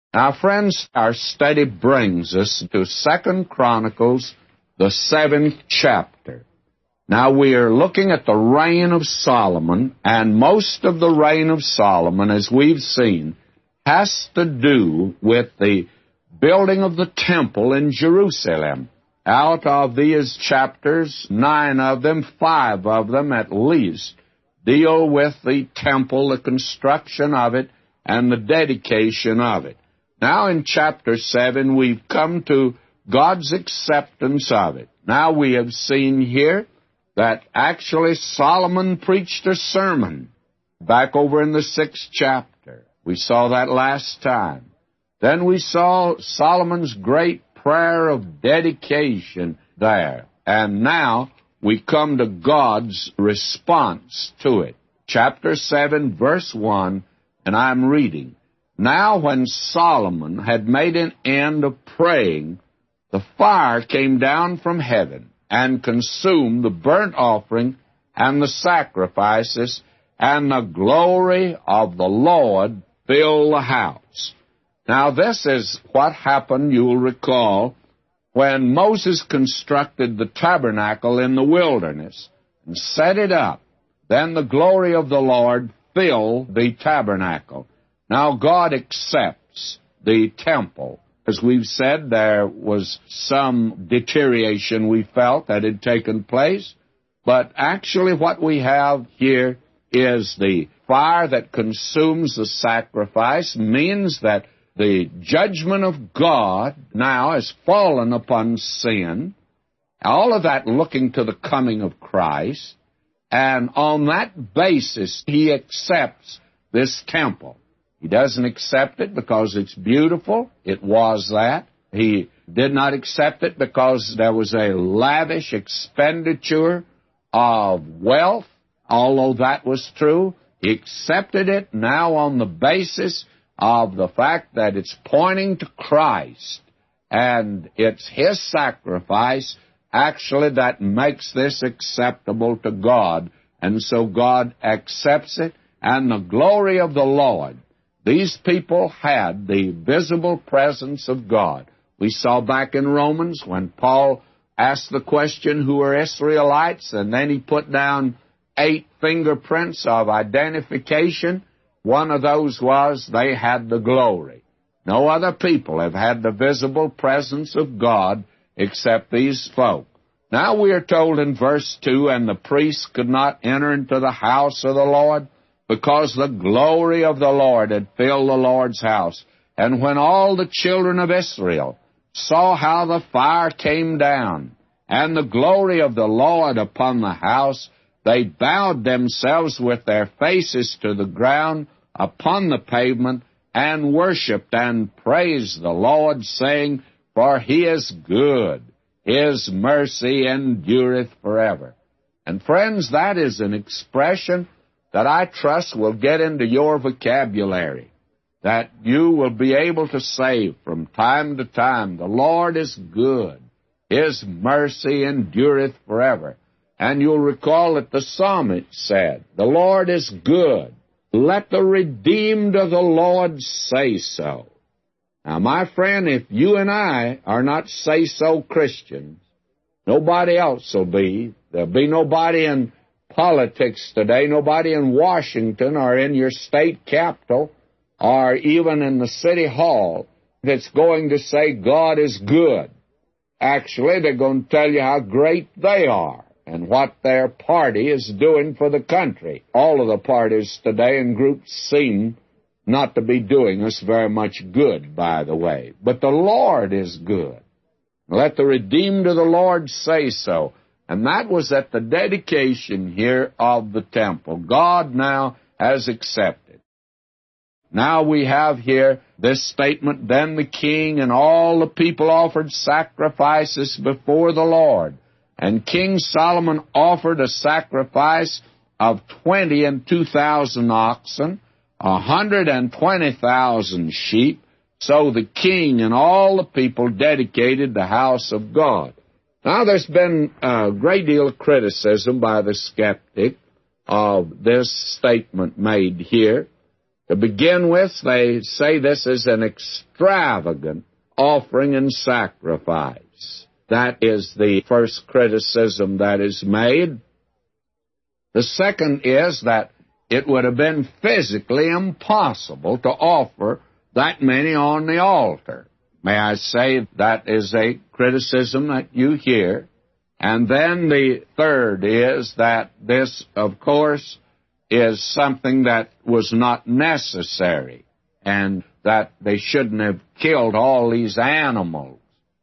Now, friends, our study brings us to 2 Chronicles, the 7th chapter. Now, we are looking at the reign of Solomon, and most of the reign of Solomon, as we've seen, has to do with the building of the temple in Jerusalem. Out of these chapters, 9 of them, 5 of them at least, deal with the temple, the construction of it, and the dedication of it. Now in chapter 7, we've come to God's acceptance of it. Now we have seen here that actually Solomon preached a sermon back over in the 6th chapter. We saw that last time. Then we saw Solomon's great prayer of dedication there. And now we come to God's response to it. Chapter 7, verse 1, and I'm reading. Now when Solomon had made an end of praying, the fire came down from heaven and consumed the burnt offering and the sacrifices, and the glory of the Lord filled the house. Now this is what happened, you'll recall, when Moses constructed the tabernacle in the wilderness and set it up. Then the glory of the Lord filled the tabernacle. Now God accepts the temple. As we've said, there was some deterioration we felt that had taken place, but actually what we have here is the fire that consumes the sacrifice, means that the judgment of God now has fallen upon sin, all of that looking to the coming of Christ, and on that basis he accepts this temple. He doesn't accept it because it's beautiful. It was that. He did not accept it because there was a lavish expenditure of wealth, although that was true. He accepted it now on the basis of the fact that it's pointing to Christ, and it's His sacrifice actually that makes this acceptable to God, and so God accepts it, and the glory of the Lord. These people had the visible presence of God. We saw back in Romans when Paul asked the question, who are Israelites? And then he put down 8 fingerprints of identification. One of those was they had the glory. No other people have had the visible presence of God except these folk. Now we are told in verse 2, and the priests could not enter into the house of the Lord, because the glory of the Lord had filled the Lord's house. And when all the children of Israel saw how the fire came down, and the glory of the Lord upon the house, they bowed themselves with their faces to the ground upon the pavement, and worshipped and praised the Lord, saying, For He is good, His mercy endureth forever. And friends, that is an expression that I trust will get into your vocabulary, that you will be able to say from time to time, the Lord is good, His mercy endureth forever. And you'll recall that the psalmist said, the Lord is good, let the redeemed of the Lord say so. Now, my friend, if you and I are not say-so Christians, nobody else will be. There'll be nobody in politics today, nobody in Washington or in your state capital or even in the city hall that's going to say God is good. Actually, they're going to tell you how great they are and what their party is doing for the country. All of the parties today and groups seem not to be doing us very much good, by the way. But the Lord is good. Let the redeemed of the Lord say so. And that was at the dedication here of the temple. God now has accepted. Now we have here this statement, Then the king and all the people offered sacrifices before the Lord. And King Solomon offered a sacrifice of 22,000 oxen, 120,000 sheep. So the king and all the people dedicated the house of God. Now, there's been a great deal of criticism by the skeptic of this statement made here. To begin with, they say this is an extravagant offering and sacrifice. That is the first criticism that is made. The second is that it would have been physically impossible to offer that many on the altar. May I say that is a criticism that you hear. And then the third is that this, of course, is something that was not necessary, and that they shouldn't have killed all these animals.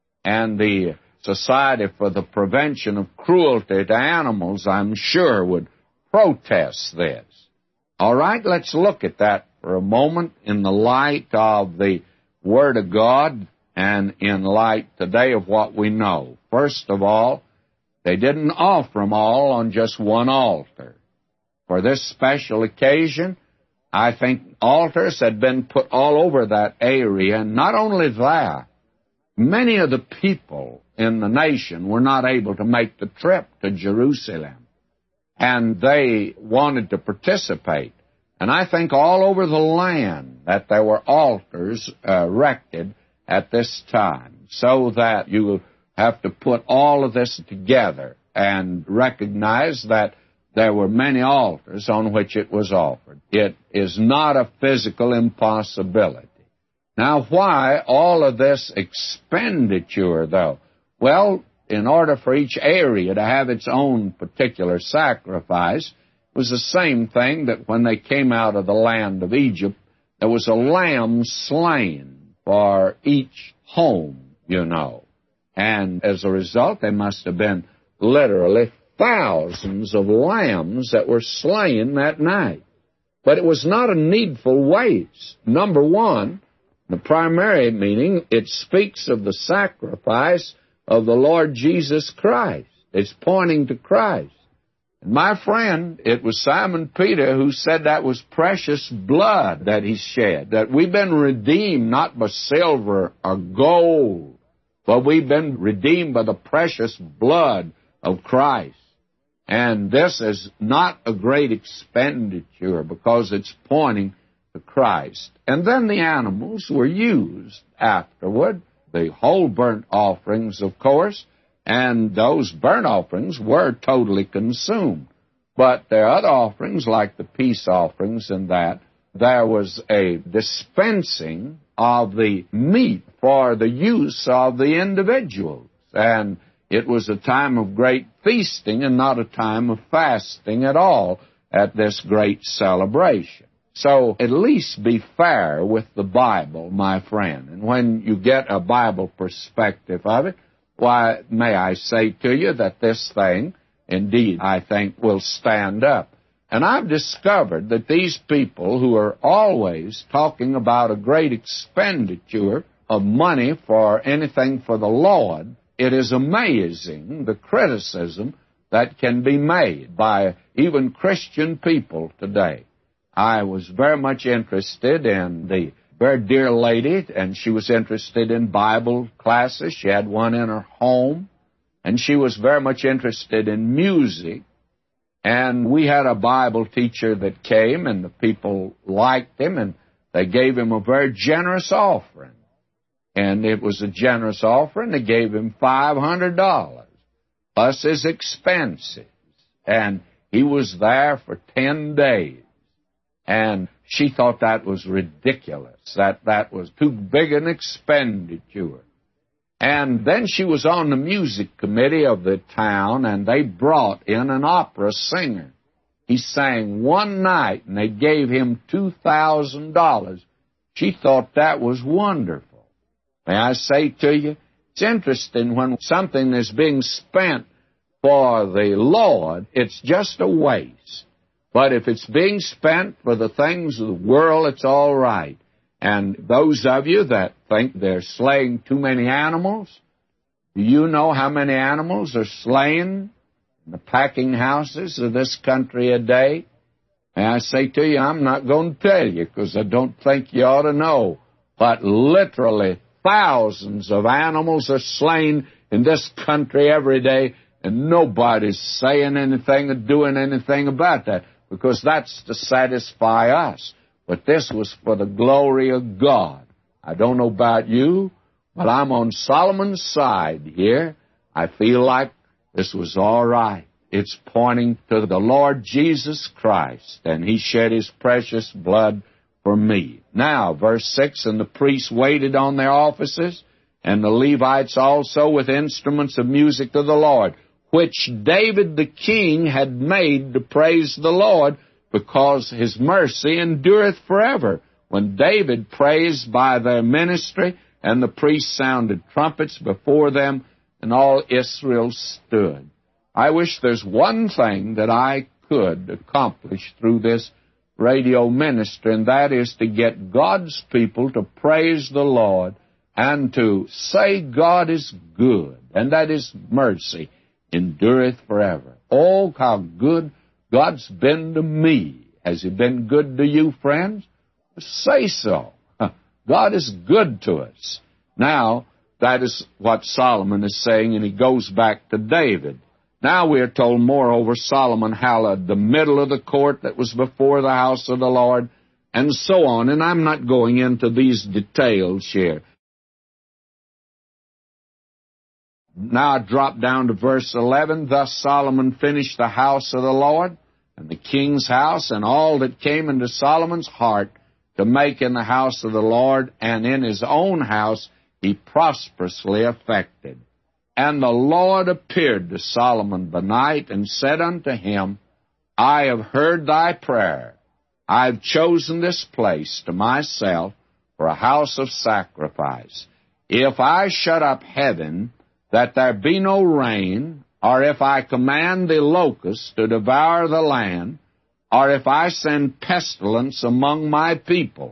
And the Society for the Prevention of Cruelty to Animals, I'm sure, would protest this. All right, let's look at that for a moment in the light of the Word of God and in light today of what we know. First of all, they didn't offer them all on just one altar. For this special occasion, I think altars had been put all over that area. And not only that, many of the people in the nation were not able to make the trip to Jerusalem, and they wanted to participate. And I think all over the land that there were altars erected at this time, so that you have to put all of this together and recognize that there were many altars on which it was offered. It is not a physical impossibility. Now, why all of this expenditure, though? Well, in order for each area to have its own particular sacrifice, it was the same thing that when they came out of the land of Egypt, there was a lamb slain for each home, you know. And as a result, there must have been literally thousands of lambs that were slain that night. But it was not a needful waste. Number one, the primary meaning, it speaks of the sacrifice of the Lord Jesus Christ. It's pointing to Christ. And my friend, it was Simon Peter who said that was precious blood that he shed, that we've been redeemed not by silver or gold, but we've been redeemed by the precious blood of Christ. And this is not a great expenditure because it's pointing to Christ. And then the animals were used afterward, the whole burnt offerings, of course, and those burnt offerings were totally consumed. But there are other offerings, like the peace offerings and that, there was a dispensing of the meat for the use of the individuals. And it was a time of great feasting and not a time of fasting at all at this great celebration. So at least be fair with the Bible, my friend. And when you get a Bible perspective of it, why, may I say to you that this thing, indeed, I think, will stand up. And I've discovered that these people who are always talking about a great expenditure of money for anything for the Lord, it is amazing the criticism that can be made by even Christian people today. I was very much interested in the very dear lady, and she was interested in Bible classes. She had one in her home, and she was very much interested in music. And we had a Bible teacher that came, and the people liked him, and they gave him a very generous offering. And it was a generous offering. They gave him $500, plus his expenses. And he was there for 10 days. And she thought that was ridiculous, that was too big an expenditure. And then she was on the music committee of the town, and they brought in an opera singer. He sang one night, and they gave him $2,000. She thought that was wonderful. May I say to you, it's interesting when something is being spent for the Lord, it's just a waste. But if it's being spent for the things of the world, it's all right. And those of you that think they're slaying too many animals, do you know how many animals are slain in the packing houses of this country a day? May I say to you, I'm not going to tell you because I don't think you ought to know. But literally thousands of animals are slain in this country every day, and nobody's saying anything or doing anything about that, because that's to satisfy us. but this was for the glory of God. I don't know about you, but I'm on Solomon's side here. I feel like this was all right. It's pointing to the Lord Jesus Christ, and He shed His precious blood for me. Now, verse 6, and the priests waited on their offices, and the Levites also with instruments of music to the Lord, which David the king had made to praise the Lord, because His mercy endureth forever. When David praised by their ministry, and the priests sounded trumpets before them, and all Israel stood. I wish there's one thing that I could accomplish through this radio ministry, and that is to get God's people to praise the Lord and to say God is good, and that His mercy endureth forever. Oh, how good God's been to me. Has He been good to you, friends? Say so. God is good to us. Now, that is what Solomon is saying, and he goes back to David. Now we are told, moreover, Solomon hallowed the middle of the court that was before the house of the Lord, and so on. And I'm not going into these details here. Now I drop down to verse 11. Thus Solomon finished the house of the Lord, and the king's house, and all that came into Solomon's heart to make in the house of the Lord, and in his own house he prosperously effected. And the Lord appeared to Solomon by night, and said unto him, I have heard thy prayer. I have chosen this place to myself for a house of sacrifice. If I shut up heaven, that there be no rain, or if I command the locusts to devour the land, or if I send pestilence among my people,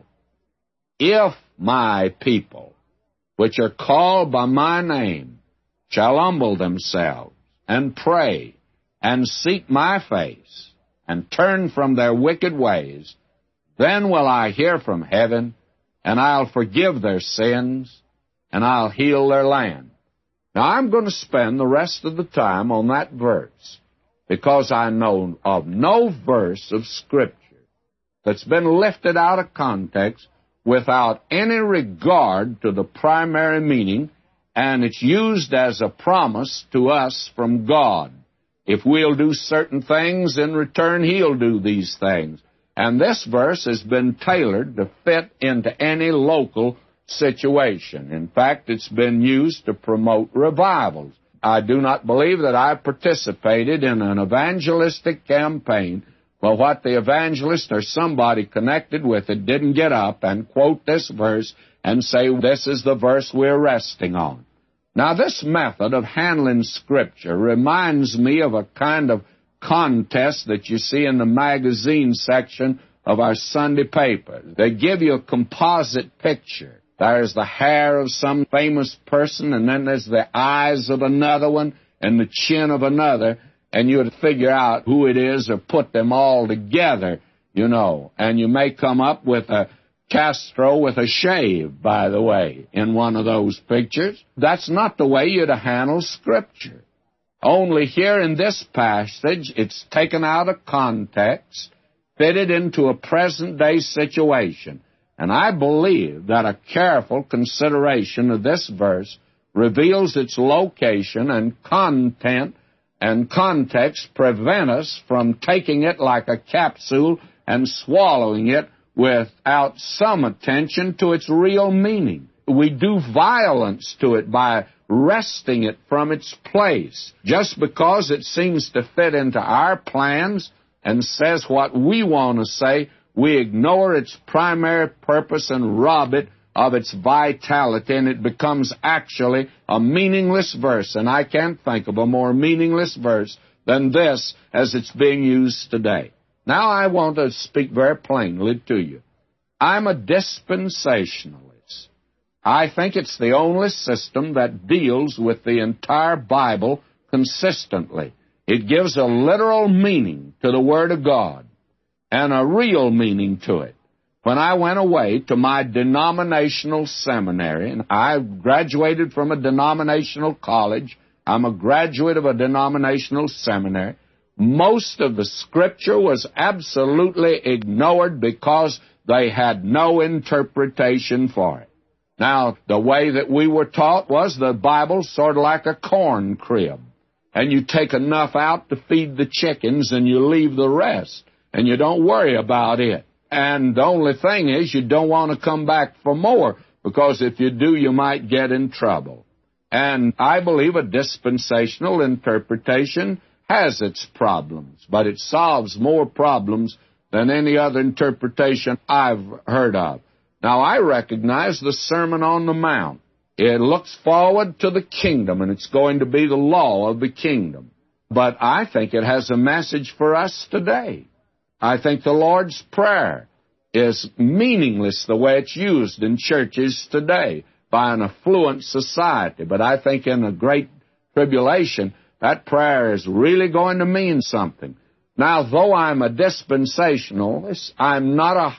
if my people, which are called by my name, shall humble themselves, and pray, and seek my face, and turn from their wicked ways, then will I hear from heaven, and I'll forgive their sins, and I'll heal their land. Now, I'm going to spend the rest of the time on that verse, because I know of no verse of Scripture that's been lifted out of context without any regard to the primary meaning, and it's used as a promise to us from God. If we'll do certain things, in return He'll do these things. And this verse has been tailored to fit into any local situation. In fact, it's been used to promote revivals. I do not believe that I participated in an evangelistic campaign, but what the evangelist or somebody connected with it didn't get up and quote this verse and say, this is the verse we're resting on. Now, this method of handling Scripture reminds me of a kind of contest that you see in the magazine section of our Sunday paper. They give you a composite picture. There's the hair of some famous person, and then there's the eyes of another one, and the chin of another, and you would figure out who it is or put them all together, you know. And you may come up with a Castro with a shave, by the way, in one of those pictures. That's not the way you'd handle Scripture. Only here in this passage, it's taken out of context, fitted into a present-day situation. And I believe that a careful consideration of this verse reveals its location and content and context prevent us from taking it like a capsule and swallowing it without some attention to its real meaning. We do violence to it by wresting it from its place. Just because it seems to fit into our plans and says what we want to say, we ignore its primary purpose and rob it of its vitality, and it becomes actually a meaningless verse. And I can't think of a more meaningless verse than this as it's being used today. Now I want to speak very plainly to you. I'm a dispensationalist. I think it's the only system that deals with the entire Bible consistently. It gives a literal meaning to the Word of God and a real meaning to it. When I went away to my denominational seminary, and I graduated from a denominational college, I'm a graduate of a denominational seminary, Most of the Scripture was absolutely ignored because they had no interpretation for it. Now, the way that we were taught was the Bible's sort of like a corn crib. And you take enough out to feed the chickens and you leave the rest. And you don't worry about it. And the only thing is you don't want to come back for more, because if you do, you might get in trouble. And I believe a dispensational interpretation has its problems, but it solves more problems than any other interpretation I've heard of. Now, I recognize the Sermon on the Mount. It looks forward to the kingdom, and it's going to be the law of the kingdom. But I think it has a message for us today. I think the Lord's Prayer is meaningless the way it's used in churches today by an affluent society. But I think in a great tribulation, that prayer is really going to mean something. Now, though I'm a dispensationalist, I'm not a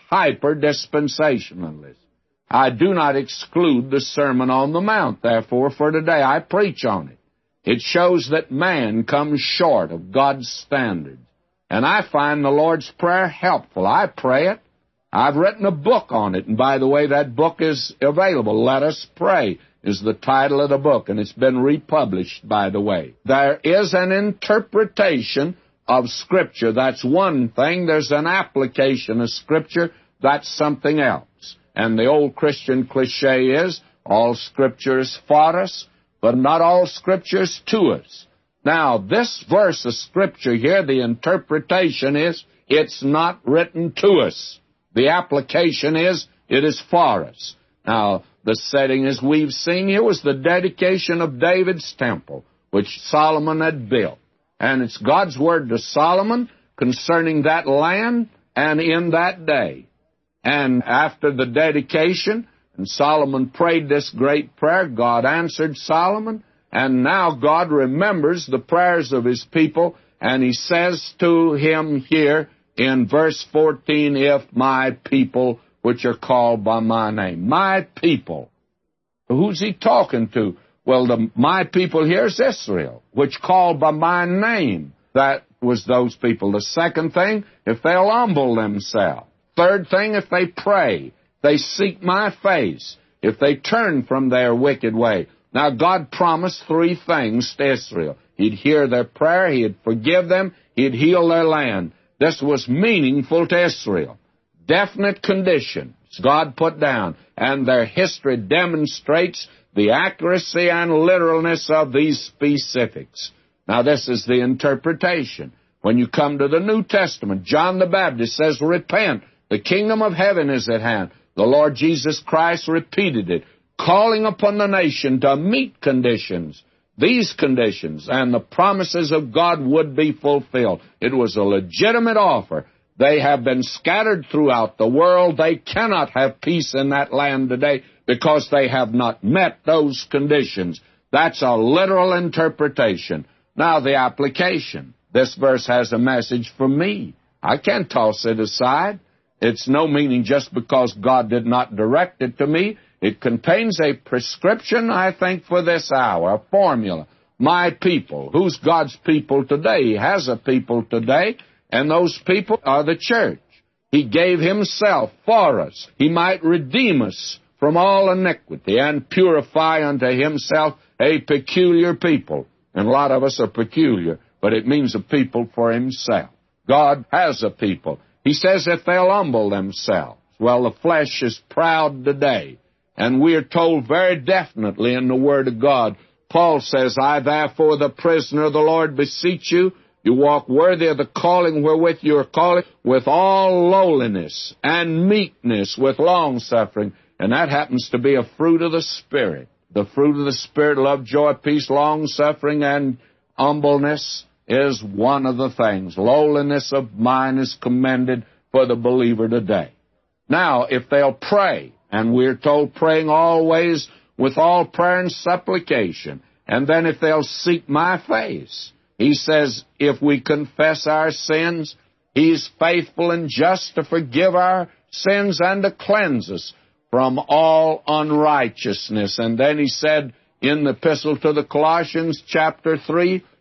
hyper-dispensationalist. I do not exclude the Sermon on the Mount. Therefore, for today, I preach on it. It shows that man comes short of God's standards. And I find the Lord's Prayer helpful. I pray it. I've written a book on it. And by the way, that book is available. Let Us Pray is the title of the book, and it's been republished, by the way. There is an interpretation of Scripture. That's one thing. There's an application of Scripture. That's something else. And the old Christian cliché is, all Scripture is for us, but not all Scripture is to us. Now, this verse of Scripture here, the interpretation is, it's not written to us. The application is, it is for us. Now, the setting, as we've seen here, was the dedication of David's temple, which Solomon had built. And it's God's word to Solomon concerning that land and in that day. And after the dedication, and Solomon prayed this great prayer, God answered Solomon, and now God remembers the prayers of His people, and He says to him here in verse 14, if my people, which are called by my name. My people. Who's He talking to? Well, my people here is Israel, which called by my name. That was those people. The second thing, if they'll humble themselves. Third thing, if they pray, they seek my face, if they turn from their wicked way. Now, God promised three things to Israel. He'd hear their prayer, He'd forgive them, He'd heal their land. This was meaningful to Israel. Definite conditions God put down, and their history demonstrates the accuracy and literalness of these specifics. Now, this is the interpretation. When you come to the New Testament, John the Baptist says, repent, the kingdom of heaven is at hand. The Lord Jesus Christ repeated it, calling upon the nation to meet conditions, these conditions, and the promises of God would be fulfilled. It was a legitimate offer. They have been scattered throughout the world. They cannot have peace in that land today because they have not met those conditions. That's a literal interpretation. Now, the application. This verse has a message for me. I can't toss it aside. It's no meaning just because God did not direct it to me. It contains a prescription, I think, for this hour, a formula. My people. Who's God's people today? He has a people today, and those people are the church. He gave Himself for us. He might redeem us from all iniquity and purify unto Himself a peculiar people. And a lot of us are peculiar, but it means a people for Himself. God has a people. He says if they'll humble themselves. Well, the flesh is proud today. And we are told very definitely in the Word of God, Paul says, I therefore, the prisoner of the Lord, beseech you, you walk worthy of the calling wherewith you are called, with all lowliness and meekness, with long-suffering. And that happens to be a fruit of the Spirit. The fruit of the Spirit, love, joy, peace, long-suffering, and humbleness is one of the things. Lowliness of mind is commended for the believer today. Now, if they'll pray, and we're told praying always with all prayer and supplication, and then if they'll seek my face, He says, if we confess our sins, He's faithful and just to forgive our sins and to cleanse us from all unrighteousness. And then He said in the epistle to the Colossians, chapter 3,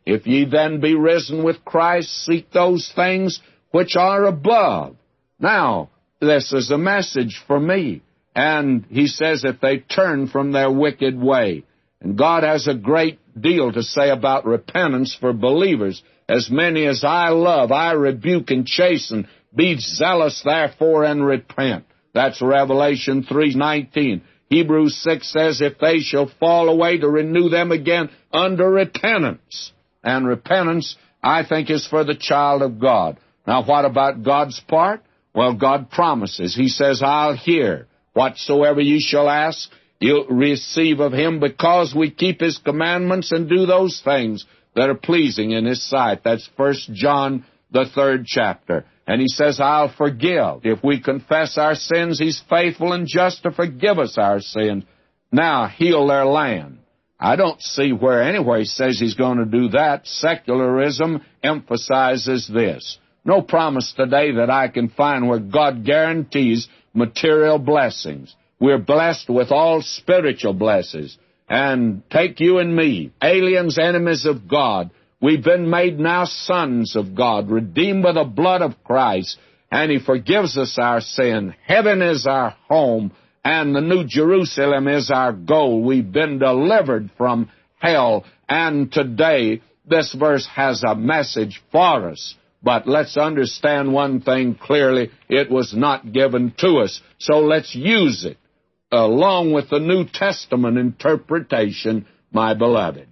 If ye then be risen with Christ, seek those things which are above. Now, this is a message for me. And he says if they turn from their wicked way. And God has a great deal to say about repentance for believers. As many as I love, I rebuke and chasten. Be zealous, therefore, and repent. That's Revelation 3:19. Hebrews 6 says, if they shall fall away, to renew them again under repentance. And repentance, I think, is for the child of God. Now, what about God's part? Well, God promises. He says, I'll hear. Whatsoever ye shall ask, you'll receive of him, because we keep his commandments and do those things that are pleasing in his sight. That's 1 John, the 3rd chapter. And he says, I'll forgive. If we confess our sins, he's faithful and just to forgive us our sins. Now, heal their land. I don't see where anywhere he says he's going to do that. Secularism emphasizes this. No promise today that I can find where God guarantees material blessings. We're blessed with all spiritual blessings. And take you and me, aliens, enemies of God. We've been made now sons of God, redeemed by the blood of Christ, and he forgives us our sin. Heaven is our home, and the New Jerusalem is our goal. We've been delivered from hell, and today this verse has a message for us. But let's understand one thing clearly. It was not given to us. So let's use it along with the New Testament interpretation, my beloved.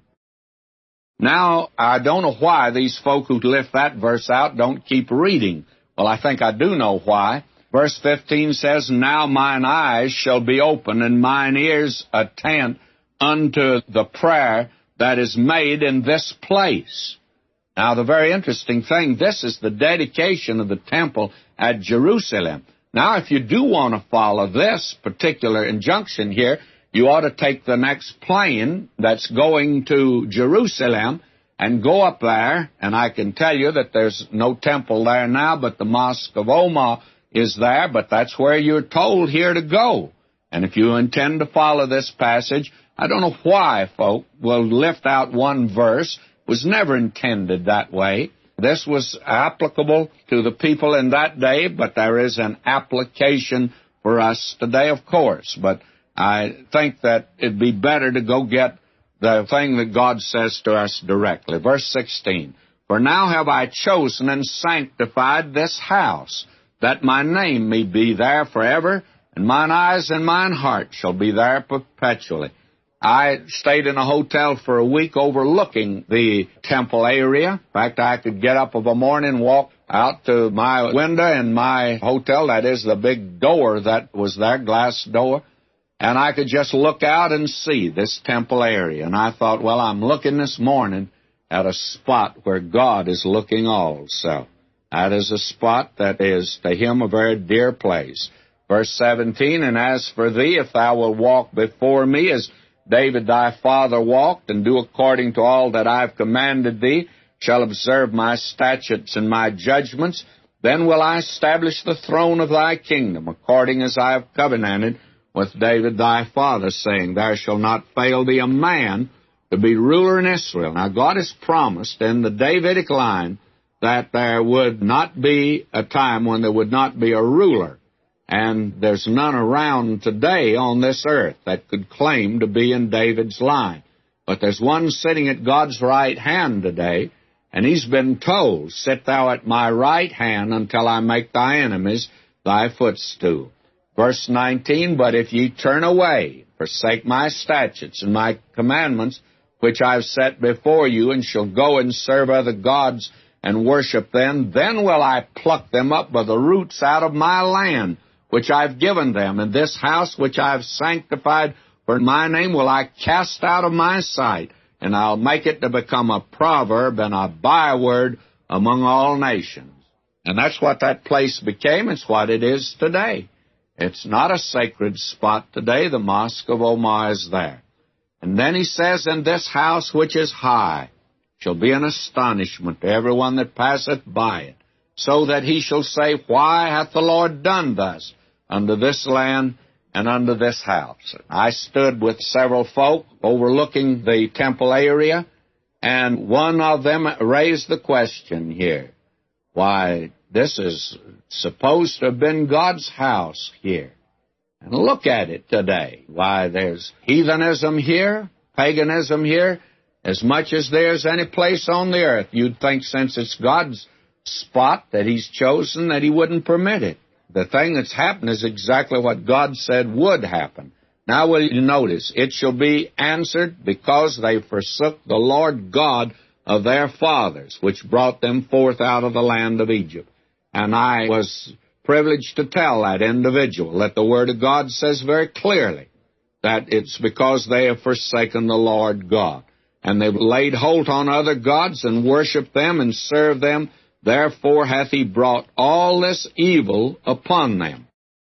Now, I don't know why these folk who lift that verse out don't keep reading. Well, I think I do know why. Verse 15 says, now mine eyes shall be open and mine ears attend unto the prayer that is made in this place. Now, the very interesting thing, this is the dedication of the temple at Jerusalem. Now, if you do want to follow this particular injunction here, you ought to take the next plane that's going to Jerusalem and go up there, and I can tell you that there's no temple there now, but the Mosque of Omar is there, but that's where you're told here to go. And if you intend to follow this passage, I don't know why folk will lift out one verse. It was never intended that way. This was applicable to the people in that day, but there is an application for us today, of course. But I think that it'd be better to go get the thing that God says to us directly. Verse 16, for now have I chosen and sanctified this house, that my name may be there forever, and mine eyes and mine heart shall be there perpetually. I stayed in a hotel for a week overlooking the temple area. In fact, I could get up of a morning, walk out to my window in my hotel, that is the big door that was there, glass door, and I could just look out and see this temple area. And I thought, well, I'm looking this morning at a spot where God is looking also. That is a spot that is to him a very dear place. Verse 17, and as for thee, if thou wilt walk before me as David thy father walked, and do according to all that I have commanded thee, shall observe my statutes and my judgments, then will I establish the throne of thy kingdom, according as I have covenanted with David thy father, saying, there shall not fail thee a man to be ruler in Israel. Now, God has promised in the Davidic line that there would not be a time when there would not be a ruler. And there's none around today on this earth that could claim to be in David's line. But there's one sitting at God's right hand today, and he's been told, sit thou at my right hand until I make thy enemies thy footstool. Verse 19, but if ye turn away, forsake my statutes and my commandments, which I've set before you, and shall go and serve other gods and worship them, then will I pluck them up by the roots out of my land, which I've given them, and this house which I've sanctified for my name will I cast out of my sight, and I'll make it to become a proverb and a byword among all nations. And that's what that place became. It's what it is today. It's not a sacred spot today. The Mosque of Omar is there. And then he says, and this house which is high shall be an astonishment to everyone that passeth by it, so that he shall say, why hath the Lord done thus unto this land and unto this house? I stood with several folk overlooking the temple area, And one of them raised the question here, why, this is supposed to have been God's house here. And look at it today. Why, there's heathenism here, paganism here, as much as there's any place on the earth. You'd think since it's God's spot that He's chosen that He wouldn't permit it. The thing that's happened is exactly what God said would happen. Now will you notice, it shall be answered because they forsook the Lord God of their fathers, which brought them forth out of the land of Egypt. And I was privileged to tell that individual that the Word of God says very clearly that it's because they have forsaken the Lord God. And they've laid hold on other gods and worshipped them and served them. Therefore hath He brought all this evil upon them.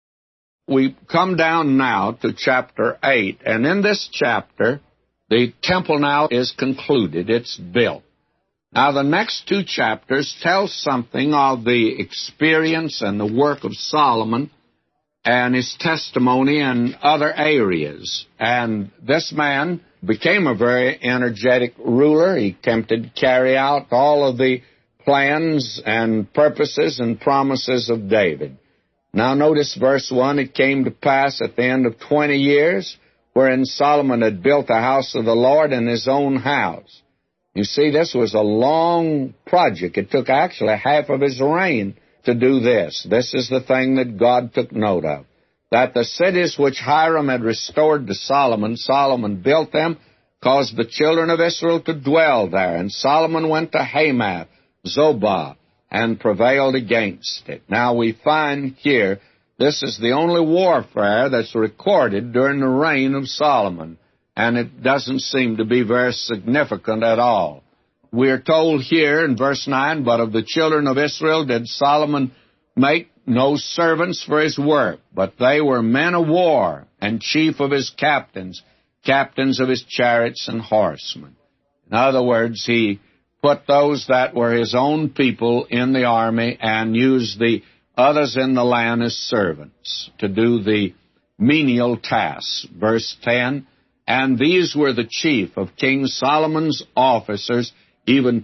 We come down now to chapter 8, and in this chapter, the temple now is concluded. It's built. Now, the next two chapters tell something of the experience and the work of Solomon and his testimony in other areas. And this man became a very energetic ruler. He attempted to carry out all of the plans and purposes and promises of David. Now notice verse 1, it came to pass at the end of 20 years, wherein Solomon had built the house of the Lord and his own house. You see, this was a long project. It took actually half of his reign to do this. This is the thing that God took note of. That the cities which Hiram had restored to Solomon, Solomon built them, caused the children of Israel to dwell there. And Solomon went to Hamath, Zobah, and prevailed against it. Now we find here, this is the only warfare that's recorded during the reign of Solomon, and it doesn't seem to be very significant at all. We are told here in verse 9, but of the children of Israel did Solomon make no servants for his work, but they were men of war, and chief of his captains, captains of his chariots and horsemen. In other words, he put those that were his own people in the army and used the others in the land as servants to do the menial tasks. Verse 10, and these were the chief of King Solomon's officers, even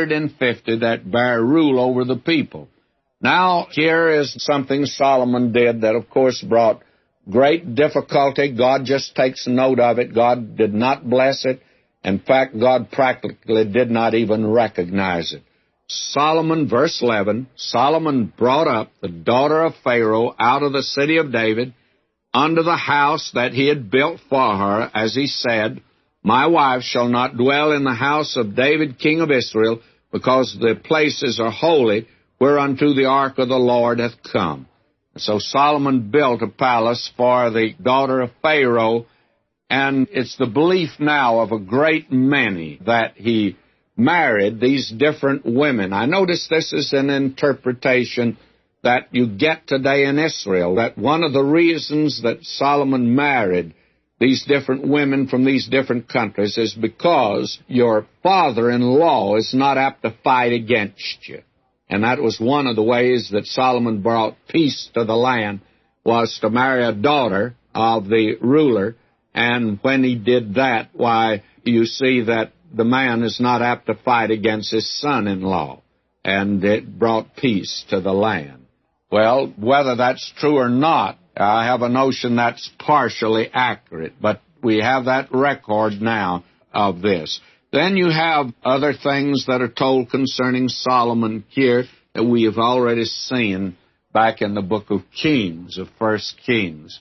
250 that bare rule over the people. Now, here is something Solomon did that, of course, brought great difficulty. God just takes note of it. God did not bless it. In fact, God practically did not even recognize it. Solomon, verse 11, Solomon brought up the daughter of Pharaoh out of the city of David unto the house that he had built for her, as he said, my wife shall not dwell in the house of David king of Israel, because the places are holy, whereunto the ark of the Lord hath come. So Solomon built a palace for the daughter of Pharaoh, and it's the belief now of a great many that he married these different women. I notice this is an interpretation that you get today in Israel, that one of the reasons that Solomon married these different women from these different countries is because your father-in-law is not apt to fight against you. And that was one of the ways that Solomon brought peace to the land, was to marry a daughter of the ruler. And when he did that, why, you see that the man is not apt to fight against his son-in-law. And it brought peace to the land. Well, whether that's true or not, I have a notion that's partially accurate. But we have that record now of this. Then you have other things that are told concerning Solomon here that we have already seen back in the book of Kings, of 1 Kings.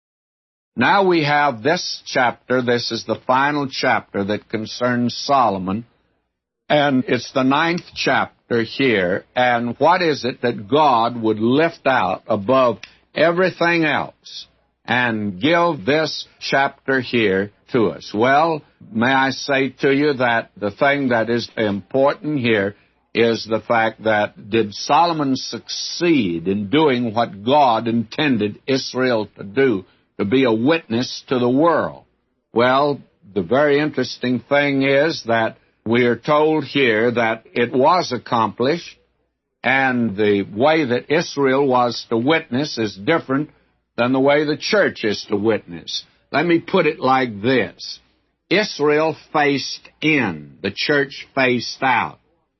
Now we have this chapter. This is the final chapter that concerns Solomon, and it's the 9th chapter here. And what is it that God would lift out above everything else and give this chapter here to us? Well, may I say to you that the thing that is important here is the fact that did Solomon succeed in doing what God intended Israel to do, to be a witness to the world? Well, the very interesting thing is that we are told here that it was accomplished, and the way that Israel was to witness is different than the way the church is to witness. Let me put it like this. Israel faced in, the church faced out.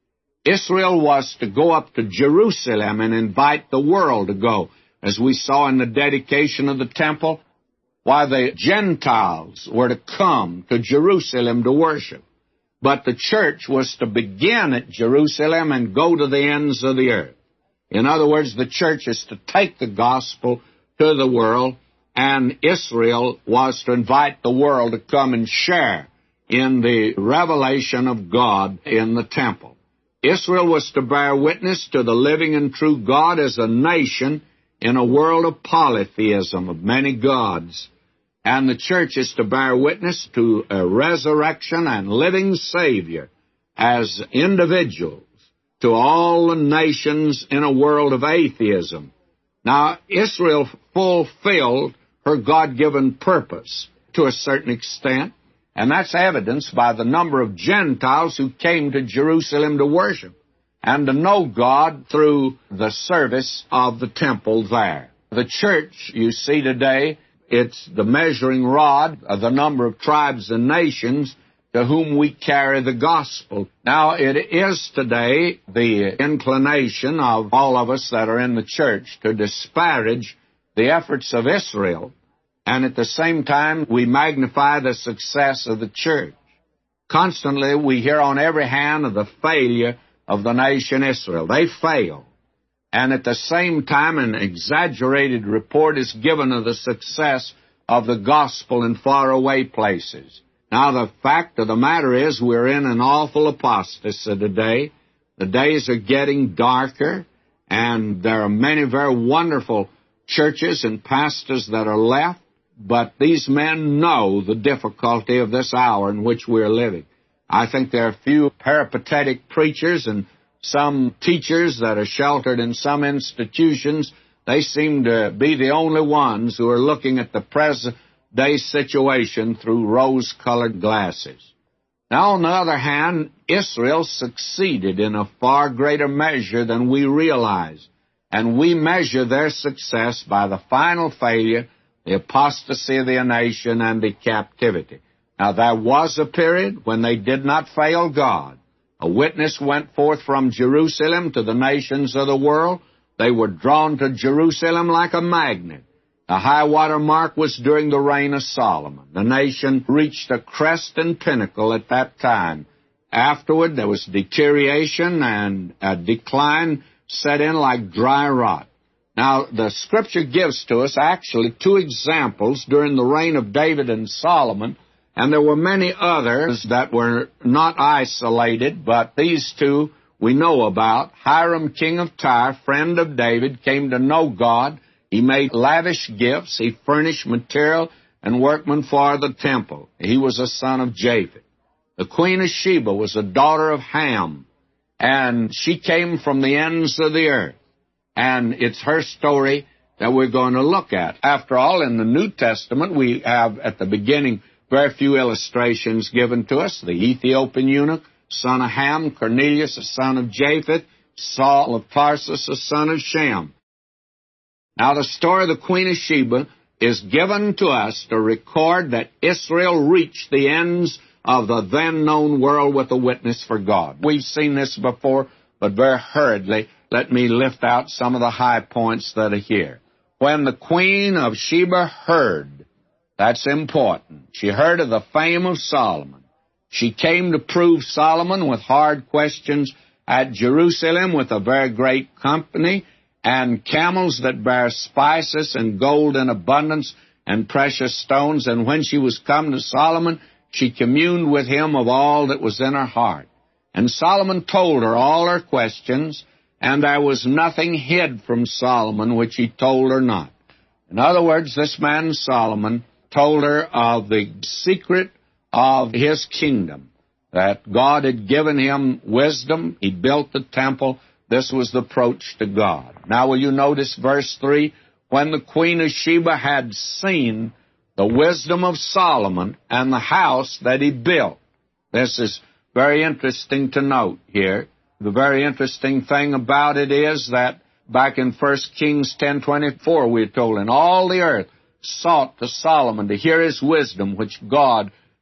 Israel was to go up to Jerusalem and invite the world to go. As we saw in the dedication of the temple, why the Gentiles were to come to Jerusalem to worship. But the church was to begin at Jerusalem and go to the ends of the earth. In other words, the church is to take the gospel to the world, and Israel was to invite the world to come and share in the revelation of God in the temple. Israel was to bear witness to the living and true God as a nation in a world of polytheism, of many gods. And the church is to bear witness to a resurrection and living Savior as individuals to all the nations in a world of atheism. Now, Israel fulfilled her God-given purpose to a certain extent, and that's evidenced by the number of Gentiles who came to Jerusalem to worship and to know God through the service of the temple there. The church, you see today, it's the measuring rod of the number of tribes and nations to whom we carry the gospel. Now, it is today the inclination of all of us that are in the church to disparage the efforts of Israel, and at the same time, we magnify the success of the church. Constantly, we hear on every hand of the failure of the nation Israel. They fail. And at the same time, an exaggerated report is given of the success of the gospel in faraway places. Now, the fact of the matter is we're in an awful apostasy today. The days are getting darker, and there are many very wonderful churches and pastors that are left, but these men know the difficulty of this hour in which we're living. I think there are few peripatetic preachers and some teachers that are sheltered in some institutions. They seem to be the only ones who are looking at the present-day situation through rose-colored glasses. Now, on the other hand, Israel succeeded in a far greater measure than we realize, and we measure their success by the final failure, the apostasy of the nation, and the captivity. Now, there was a period when they did not fail God. A witness went forth from Jerusalem to the nations of the world. They were drawn to Jerusalem like a magnet. The high water mark was during the reign of Solomon. The nation reached a crest and pinnacle at that time. Afterward, there was deterioration and a decline set in like dry rot. Now, the Scripture gives to us actually two examples during the reign of David and Solomon, and there were many others that were not isolated, but these two we know about. Hiram, king of Tyre, friend of David, came to know God. He made lavish gifts. He furnished material and workmen for the temple. He was a son of Japheth. The queen of Sheba was a daughter of Ham, and she came from the ends of the earth. And it's her story that we're going to look at. After all, in the New Testament, we have at the beginning very few illustrations given to us. The Ethiopian eunuch, son of Ham, Cornelius, a son of Japheth, Saul of Tarsus, a son of Shem. Now, the story of the Queen of Sheba is given to us to record that Israel reached the ends of the then-known world with a witness for God. We've seen this before, but very hurriedly, let me lift out some of the high points that are here. When the Queen of Sheba heard, that's important, she heard of the fame of Solomon. She came to prove Solomon with hard questions at Jerusalem with a very great company, and camels that bear spices and gold in abundance and precious stones. And when she was come to Solomon, she communed with him of all that was in her heart. And Solomon told her all her questions, and there was nothing hid from Solomon which he told her not. In other words, this man Solomon told her of the secret of his kingdom, that God had given him wisdom. He built the temple. This was the approach to God. Now, will you notice verse 3? When the Queen of Sheba had seen the wisdom of Solomon and the house that he built. This is very interesting to note here. The very interesting thing about it is that back in 1 Kings 10:24, we're told, and all the earth sought to Solomon to hear his wisdom, which God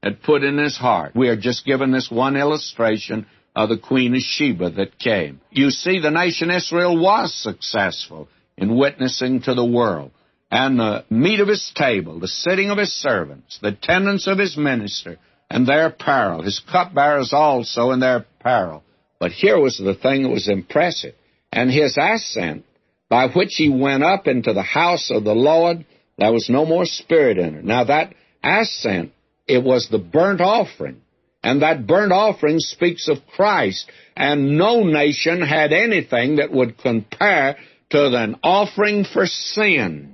had put in his heart. We are just given this one illustration of the Queen of Sheba that came. You see, the nation Israel was successful in witnessing to the world. And the meat of his table, the sitting of his servants, the attendance of his minister, and their apparel, his cupbearers also in their apparel. But here was the thing that was impressive. And his ascent, by which he went up into the house of the Lord, there was no more spirit in it. Now that ascent, it was the burnt offering. And that burnt offering speaks of Christ. And no nation had anything that would compare to an offering for sin.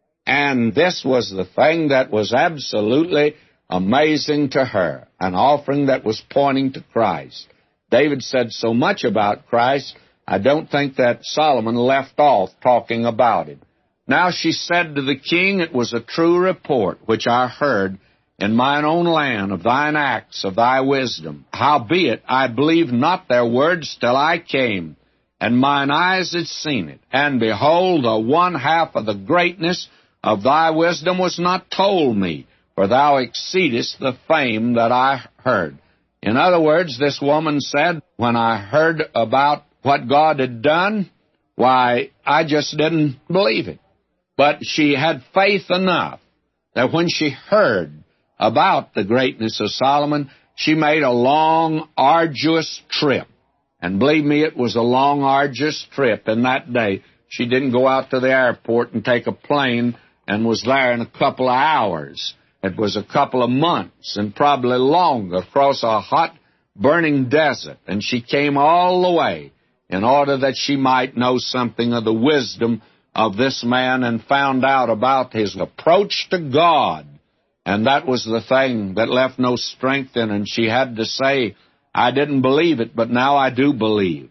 And this was the thing that was absolutely amazing to her, an offering that was pointing to Christ. David said so much about Christ, I don't think that Solomon left off talking about it. Now she said to the king, it was a true report which I heard in mine own land of thine acts, of thy wisdom. Howbeit, I believed not their words till I came, and mine eyes had seen it. And behold, the one half of the greatness of thy wisdom was not told me, for thou exceedest the fame that I heard. In other words, this woman said, when I heard about what God had done, why, I just didn't believe it. But she had faith enough that when she heard about the greatness of Solomon, she made a long, arduous trip. And believe me, it was a long, arduous trip in that day. She didn't go out to the airport and take a plane and was there in a couple of hours. It was a couple of months and probably longer across a hot, burning desert. And she came all the way in order that she might know something of the wisdom of this man and found out about his approach to God. And that was the thing that left no strength in her. And she had to say, I didn't believe it, but now I do believe.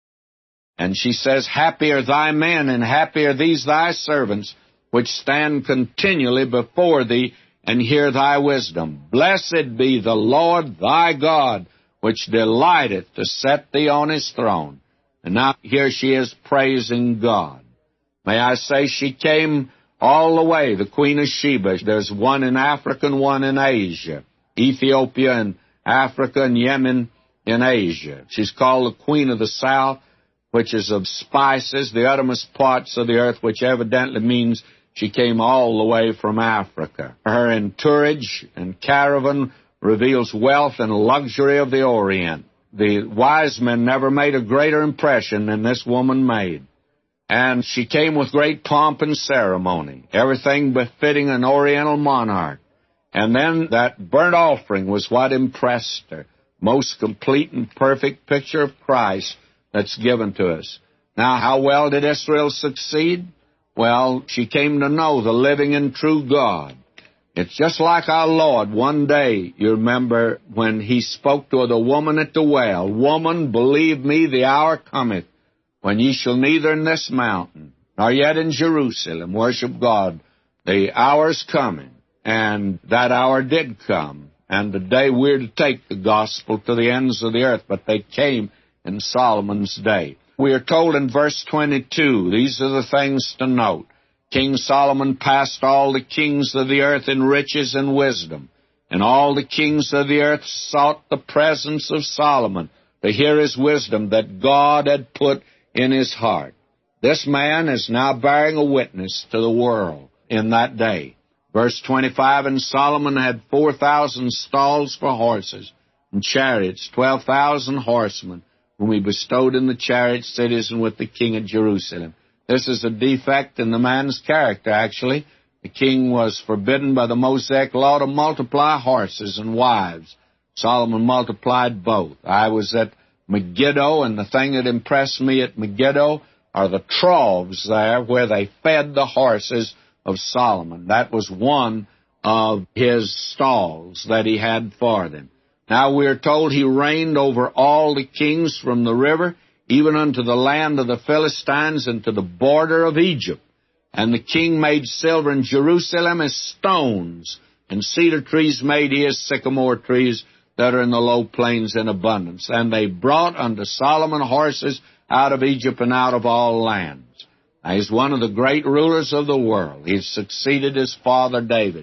And she says, happy are thy men, and happy are these thy servants, which stand continually before thee, and hear thy wisdom. Blessed be the Lord thy God, which delighteth to set thee on his throne. And now here she is praising God. May I say she came all the way, the Queen of Sheba. There's one in Africa and one in Asia. Ethiopia and Africa and Yemen in Asia. She's called the Queen of the South, which is of spices, the uttermost parts of the earth, which evidently means she came all the way from Africa. Her entourage and caravan reveals wealth and luxury of the Orient. The wise men never made a greater impression than this woman made. And she came with great pomp and ceremony, everything befitting an Oriental monarch. And then that burnt offering was what impressed her. Most complete and perfect picture of Christ that's given to us. Now, how well did Israel succeed? Well, she came to know the living and true God. It's just like our Lord. One day, you remember when he spoke to the woman at the well, Woman, believe me, the hour cometh, when ye shall neither in this mountain, nor yet in Jerusalem, worship God. The hour's coming, and that hour did come. And today we're to take the gospel to the ends of the earth, but they came in Solomon's day. We are told in verse 22, these are the things to note. King Solomon passed all the kings of the earth in riches and wisdom, and all the kings of the earth sought the presence of Solomon to hear his wisdom that God had put in his heart. This man is now bearing a witness to the world in that day. Verse 25, and Solomon had 4,000 stalls for horses, and chariots, 12,000 horsemen, whom he bestowed in the chariot cities and with the king at Jerusalem. This is a defect in the man's character, actually. The king was forbidden by the Mosaic law to multiply horses and wives. Solomon multiplied both. I was at Megiddo, and the thing that impressed me at Megiddo are the troughs there where they fed the horses of Solomon. That was one of his stalls that he had for them. Now we are told he reigned over all the kings from the river, even unto the land of the Philistines and to the border of Egypt. And the king made silver in Jerusalem as stones, and cedar trees made he as sycamore trees that are in the low plains in abundance. And they brought unto Solomon horses out of Egypt and out of all lands. Now, he's one of the great rulers of the world. He's succeeded his father David.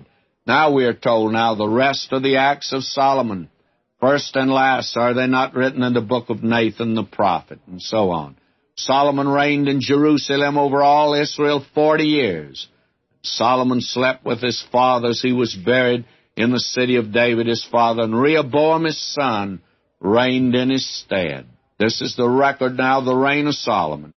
Now we are told, now the rest of the acts of Solomon, first and last, are they not written in the book of Nathan the prophet, and so on. Solomon reigned in Jerusalem over all Israel 40 years. Solomon slept with his fathers. He was buried in the city of David, his father, and Rehoboam, his son, reigned in his stead. This is the record now of the reign of Solomon.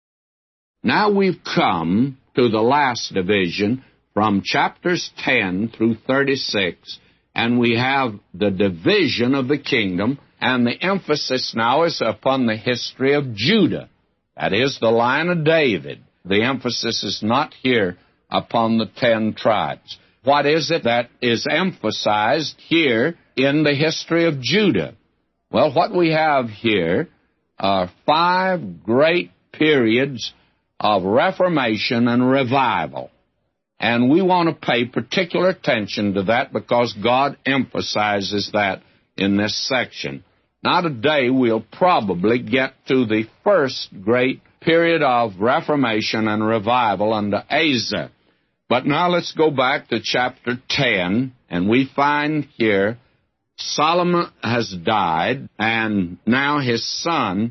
Now we've come to the last division from chapters 10 through 36, and we have the division of the kingdom, and the emphasis now is upon the history of Judah. That is, the line of David. The emphasis is not here upon the 10 tribes. What is it that is emphasized here in the history of Judah? Well, what we have here are 5 great periods of reformation and revival. And we want to pay particular attention to that because God emphasizes that in this section. Now today we'll probably get to the first great period of reformation and revival under Asa. But now let's go back to chapter 10, and we find here Solomon has died, and now his son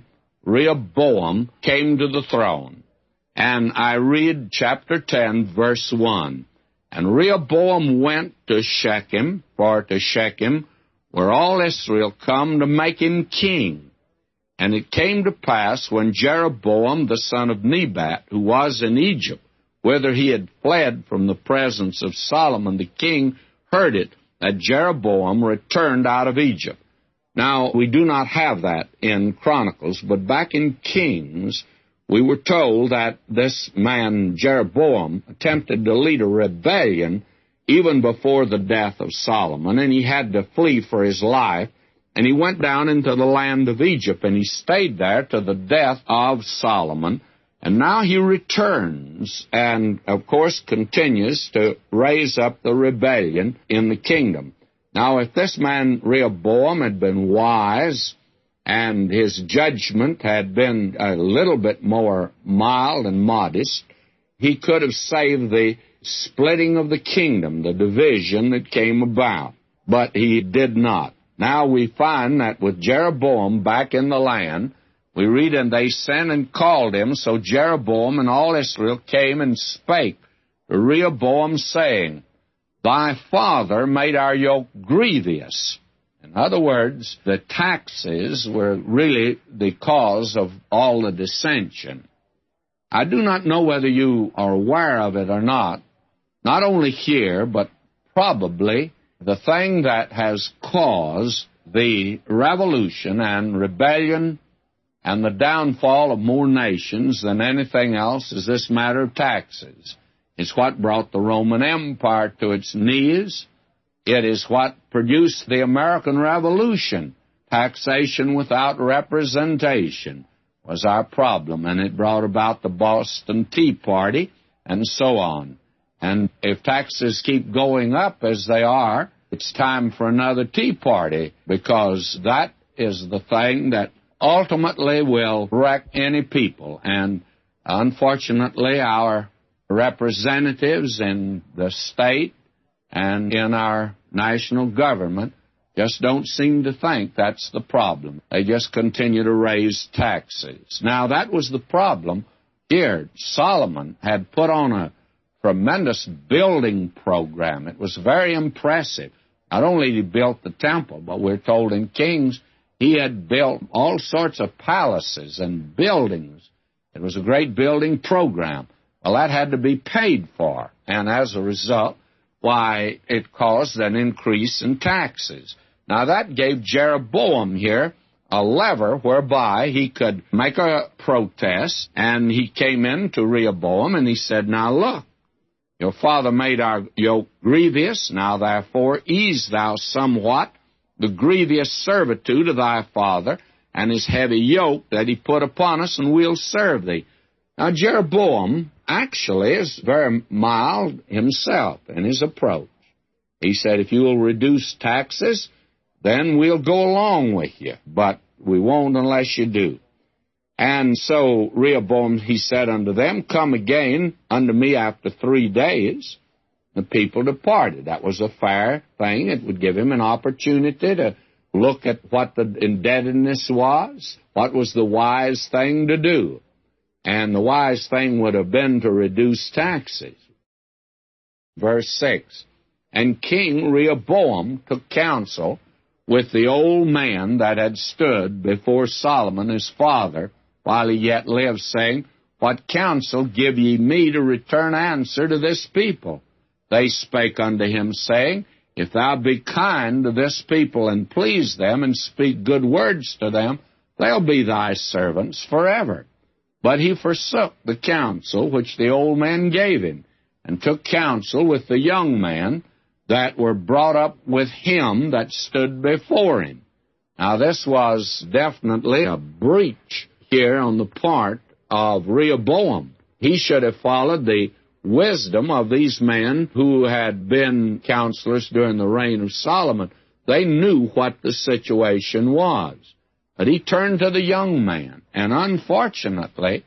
Rehoboam came to the throne. And I read chapter 10, verse 1. And Rehoboam went to Shechem, for to Shechem were all Israel come to make him king. And it came to pass, when Jeroboam the son of Nebat, who was in Egypt, whither he had fled from the presence of Solomon the king, heard it, that Jeroboam returned out of Egypt. Now, we do not have that in Chronicles, but back in Kings, we were told that this man, Jeroboam, attempted to lead a rebellion even before the death of Solomon, and he had to flee for his life, and he went down into the land of Egypt, and he stayed there to the death of Solomon, and now he returns and, of course, continues to raise up the rebellion in the kingdom. Now, if this man Rehoboam had been wise, and his judgment had been a little bit more mild and modest, he could have saved the splitting of the kingdom, the division that came about. But he did not. Now we find that with Jeroboam back in the land, we read, and they sent and called him, so Jeroboam and all Israel came and spake to Rehoboam, saying, Thy father made our yoke grievous. In other words, the taxes were really the cause of all the dissension. I do not know whether you are aware of it or not only here, but probably the thing that has caused the revolution and rebellion and the downfall of more nations than anything else is this matter of taxes. It's what brought the Roman Empire to its knees. It is what produced the American Revolution. Taxation without representation was our problem, and it brought about the Boston Tea Party and so on. And if taxes keep going up as they are, it's time for another Tea Party, because that is the thing that ultimately will wreck any people. And unfortunately, our representatives in the state and in our national government just don't seem to think that's the problem. They just continue to raise taxes. Now, that was the problem here. Solomon had put on a tremendous building program. It was very impressive. Not only did he build the temple, but we're told in Kings he had built all sorts of palaces and buildings. It was a great building program. Well, that had to be paid for, and as a result, why, it caused an increase in taxes. Now, that gave Jeroboam here a lever whereby he could make a protest, and he came in to Rehoboam, and he said, Now look, your father made our yoke grievous. Now, therefore, ease thou somewhat the grievous servitude of thy father and his heavy yoke that he put upon us, and we'll serve thee. Now, Jeroboam actually is very mild himself in his approach. He said, if you will reduce taxes, then we'll go along with you, but we won't unless you do. And so Rehoboam, he said unto them, Come again unto me after 3 days. The people departed. That was a fair thing. It would give him an opportunity to look at what the indebtedness was, what was the wise thing to do. And the wise thing would have been to reduce taxes. Verse 6, and King Rehoboam took counsel with the old man that had stood before Solomon his father while he yet lived, saying, what counsel give ye me to return answer to this people? They spake unto him, saying, if thou be kind to this people and please them and speak good words to them, they'll be thy servants forever. But he forsook the counsel which the old man gave him, and took counsel with the young man that were brought up with him that stood before him. Now this was definitely a breach here on the part of Rehoboam. He should have followed the wisdom of these men who had been counselors during the reign of Solomon. They knew what the situation was. But he turned to the young man, and unfortunately,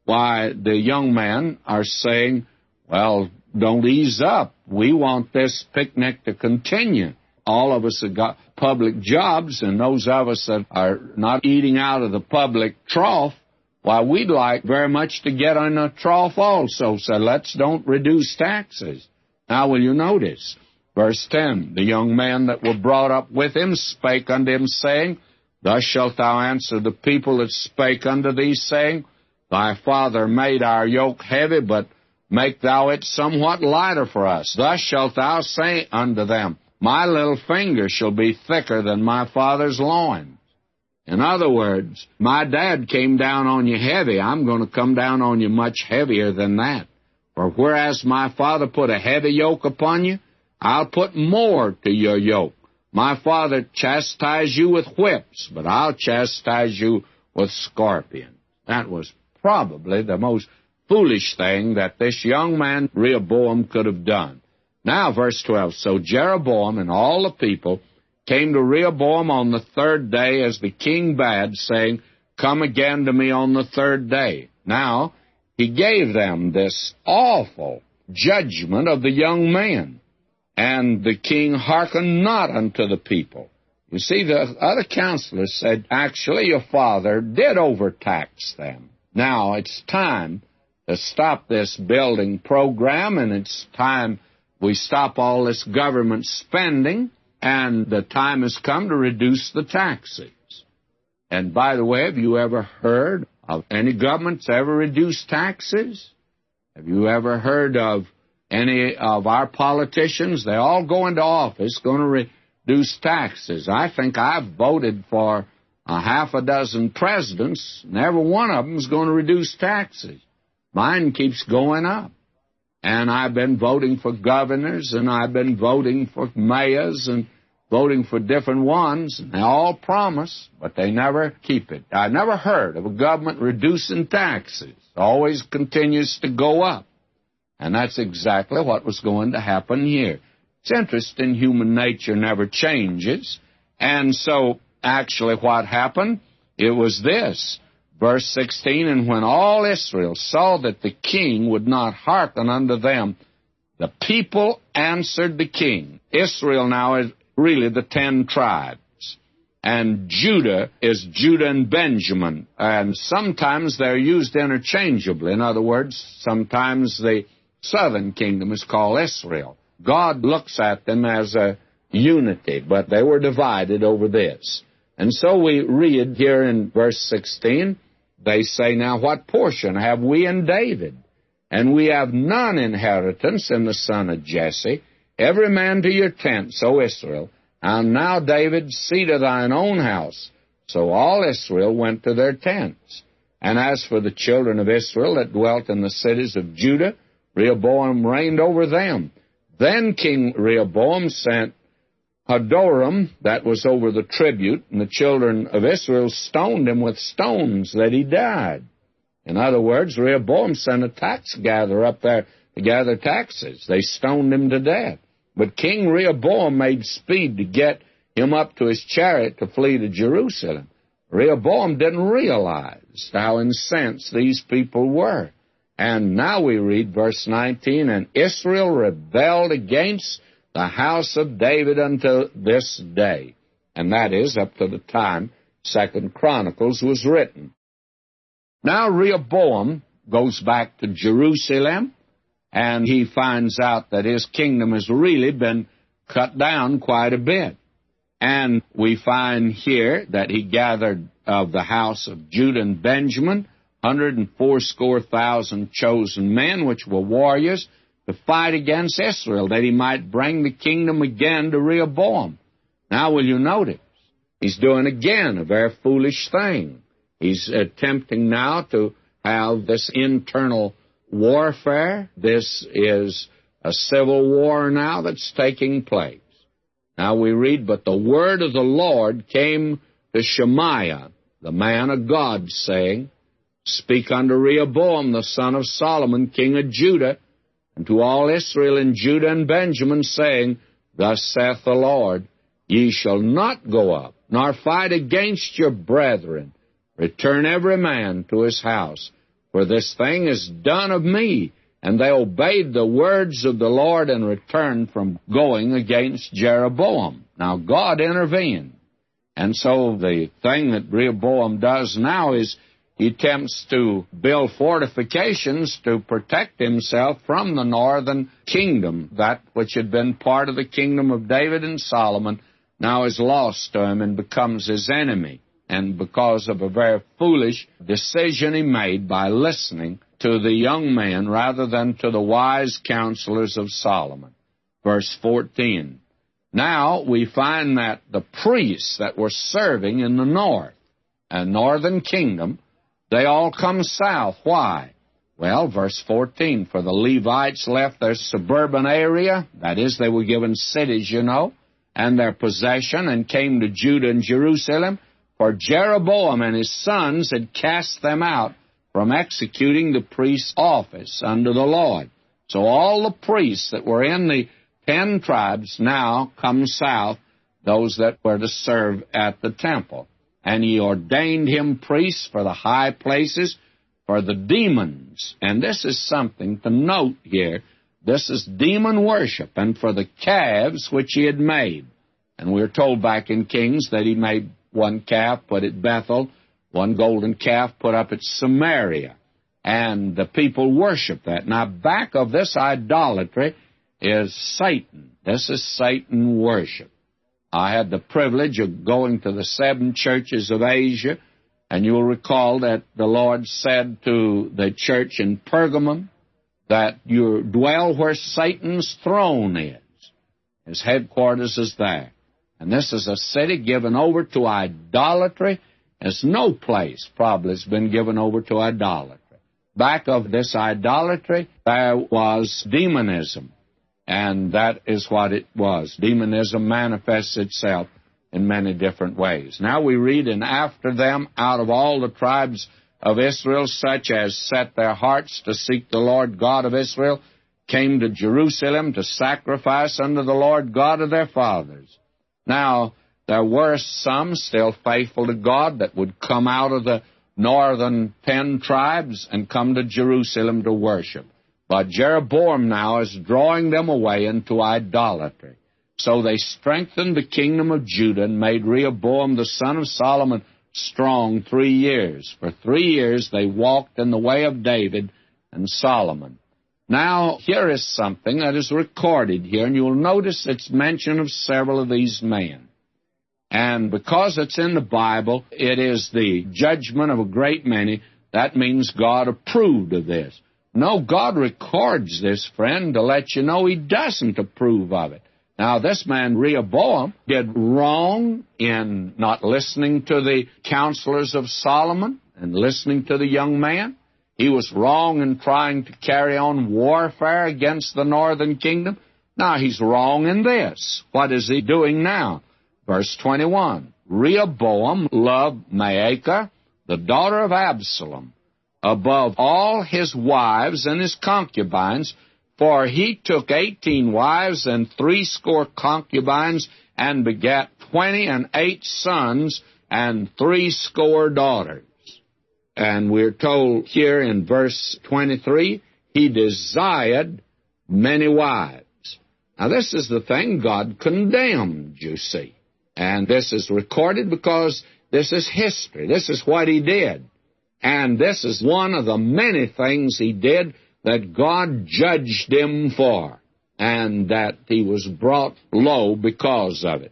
the young men are saying, well, don't ease up. We want this picnic to continue. All of us have got public jobs, and those of us that are not eating out of the public trough, why, we'd like very much to get on the trough also, so let's don't reduce taxes. Now, will you notice? Verse 10, the young man that were brought up with him spake unto him, saying, thus shalt thou answer the people that spake unto thee, saying, thy father made our yoke heavy, but make thou it somewhat lighter for us. Thus shalt thou say unto them, my little finger shall be thicker than my father's loins. In other words, my dad came down on you heavy. I'm going to come down on you much heavier than that. For whereas my father put a heavy yoke upon you, I'll put more to your yoke. My father chastised you with whips, but I'll chastise you with scorpions. That was probably the most foolish thing that this young man Rehoboam could have done. Now, verse 12, so Jeroboam and all the people came to Rehoboam on the third day as the king bade, saying, come again to me on the third day. Now, he gave them this awful judgment of the young man, and the king hearkened not unto the people. You see, the other counselors said, actually, your father did overtax them. Now, it's time to stop this building program, and it's time we stop all this government spending, and the time has come to reduce the taxes. And by the way, have you ever heard of any governments ever reduced taxes? Have you ever heard of any of our politicians? They all go into office going to reduce taxes. I think I've voted for a half a dozen presidents, and every one of them is going to reduce taxes. Mine keeps going up. And I've been voting for governors, and I've been voting for mayors, and voting for different ones, and they all promise, but they never keep it. I never heard of a government reducing taxes. It always continues to go up. And that's exactly what was going to happen here. It's interesting, human nature never changes. And so, actually, what happened? It was this. Verse 16, and when all Israel saw that the king would not hearken unto them, the people answered the king. Israel now is really the 10 tribes. And Judah is Judah and Benjamin. And sometimes they're used interchangeably. In other words, sometimes the southern kingdom is called Israel. God looks at them as a unity, but they were divided over this. And so we read here in verse 16, they say, now what portion have we in David? And we have none inheritance in the son of Jesse. Every man to your tents, O Israel. And now, David, see to thine own house. So all Israel went to their tents. And as for the children of Israel that dwelt in the cities of Judah, Rehoboam reigned over them. Then King Rehoboam sent Hadoram, that was over the tribute, and the children of Israel stoned him with stones that he died. In other words, Rehoboam sent a tax gatherer up there to gather taxes. They stoned him to death. But King Rehoboam made speed to get him up to his chariot to flee to Jerusalem. Rehoboam didn't realize how incensed these people were. And now we read verse 19, and Israel rebelled against the house of David unto this day. And that is up to the time 2 Chronicles was written. Now Rehoboam goes back to Jerusalem, and he finds out that his kingdom has really been cut down quite a bit. And we find here that he gathered of the house of Judah and Benjamin 180,000 chosen men, which were warriors, to fight against Israel, that he might bring the kingdom again to Rehoboam. Now will you notice, he's doing again a very foolish thing. He's attempting now to have this internal warfare. This is a civil war now that's taking place. Now we read, but the word of the Lord came to Shemaiah, the man of God, saying, Speak unto Rehoboam, the son of Solomon, king of Judah, and to all Israel and Judah and Benjamin, saying, Thus saith the Lord, Ye shall not go up, nor fight against your brethren. Return every man to his house, for this thing is done of me. And they obeyed the words of the Lord and returned from going against Jeroboam. Now God intervened. And so the thing that Rehoboam does now is he attempts to build fortifications to protect himself from the northern kingdom. That which had been part of the kingdom of David and Solomon now is lost to him and becomes his enemy. And because of a very foolish decision he made by listening to the young man rather than to the wise counselors of Solomon. Verse 14. Now we find that the priests that were serving in the north, a northern kingdom, they all come south. Why? Well, verse 14, for the Levites left their suburban area, that is, they were given cities, and their possession, and came to Judah and Jerusalem, for Jeroboam and his sons had cast them out from executing the priest's office unto the Lord. So all the priests that were in the 10 tribes now come south, those that were to serve at the temple. And he ordained him priests for the high places, for the demons. And this is something to note here. This is demon worship, and for the calves which he had made. And we're told back in Kings that he made one calf put at Bethel, one golden calf put up at Samaria. And the people worship that. Now, back of this idolatry is Satan. This is Satan worship. I had the privilege of going to the 7 churches of Asia, and you'll recall that the Lord said to the church in Pergamum that you dwell where Satan's throne is. His headquarters is there. And this is a city given over to idolatry, as no place probably has been given over to idolatry. Back of this idolatry, there was demonism. And that is what it was. Demonism manifests itself in many different ways. Now we read, and after them, out of all the tribes of Israel, such as set their hearts to seek the Lord God of Israel, came to Jerusalem to sacrifice unto the Lord God of their fathers. Now, there were some still faithful to God that would come out of the northern 10 tribes and come to Jerusalem to worship. But Jeroboam now is drawing them away into idolatry. So they strengthened the kingdom of Judah and made Rehoboam the son of Solomon strong 3 years. For 3 years they walked in the way of David and Solomon. Now, here is something that is recorded here, and you'll notice it's mention of several of these men. And because it's in the Bible, it is the judgment of a great many. That means God approved of this. No, God records this, friend, to let you know He doesn't approve of it. Now, this man, Rehoboam, did wrong in not listening to the counselors of Solomon and listening to the young man. He was wrong in trying to carry on warfare against the northern kingdom. Now, he's wrong in this. What is he doing now? Verse 21, Rehoboam loved Maacah, the daughter of Absalom, above all his wives and his concubines, for he took 18 wives and 80 concubines, and begat 28 sons and 80 daughters. And we're told here in verse 23, he desired many wives. Now, this is the thing God condemned, you see. And this is recorded because this is history. This is what he did. And this is one of the many things he did that God judged him for, and that he was brought low because of it.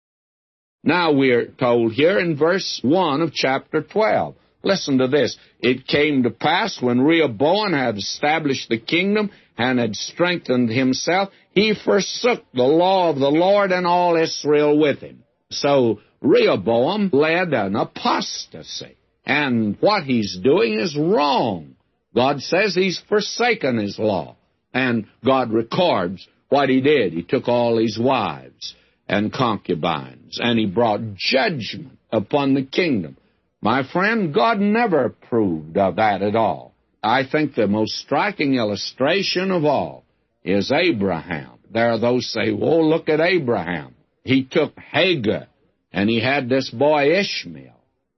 Now we're told here in verse 1 of chapter 12. Listen to this. It came to pass when Rehoboam had established the kingdom and had strengthened himself, he forsook the law of the Lord and all Israel with him. So Rehoboam led an apostasy. And what he's doing is wrong. God says he's forsaken his law. And God records what he did. He took all his wives and concubines, and he brought judgment upon the kingdom. My friend, God never approved of that at all. I think the most striking illustration of all is Abraham. There are those who say, oh, look at Abraham. He took Hagar, and he had this boy Ishmael,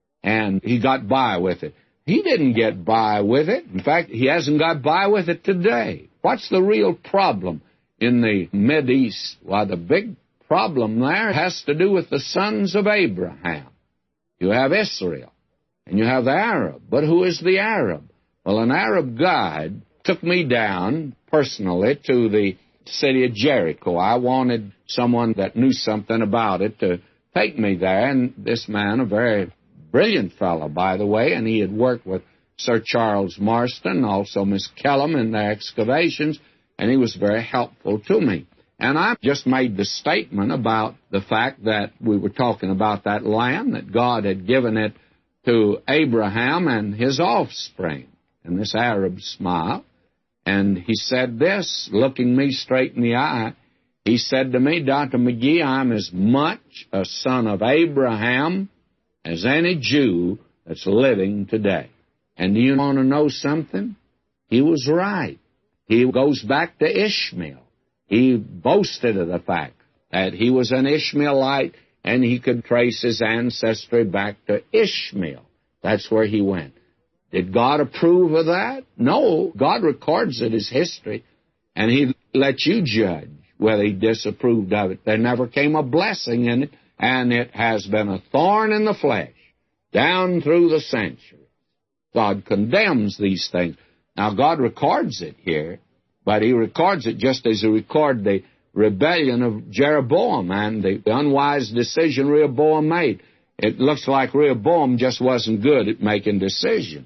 and he got by with it. He didn't get by with it. In fact, he hasn't got by with it today. What's the real problem in the Mideast? Well, the big problem there has to do with the sons of Abraham. You have Israel, and you have the Arab. But who is the Arab? Well, an Arab guide took me down personally to the city of Jericho. I wanted someone that knew something about it to take me there, and this man, a very brilliant fellow, by the way, and he had worked with Sir Charles Marston, also Miss Kellum in their excavations, and he was very helpful to me. And I just made the statement about the fact that we were talking about that land, that God had given it to Abraham and his offspring. And this Arab smiled, and he said this, looking me straight in the eye. He said to me, Dr. McGee, I'm as much a son of Abraham as any Jew that's living today. And do you want to know something? He was right. He goes back to Ishmael. He boasted of the fact that he was an Ishmaelite, and he could trace his ancestry back to Ishmael. That's where he went. Did God approve of that? No. God records it as history, and he let you judge whether he disapproved of it. There never came a blessing in it, and it has been a thorn in the flesh down through the centuries. God condemns these things. Now, God records it here, but he records it just as he recorded the rebellion of Jeroboam and the unwise decision Rehoboam made. It looks like Rehoboam just wasn't good at making decisions.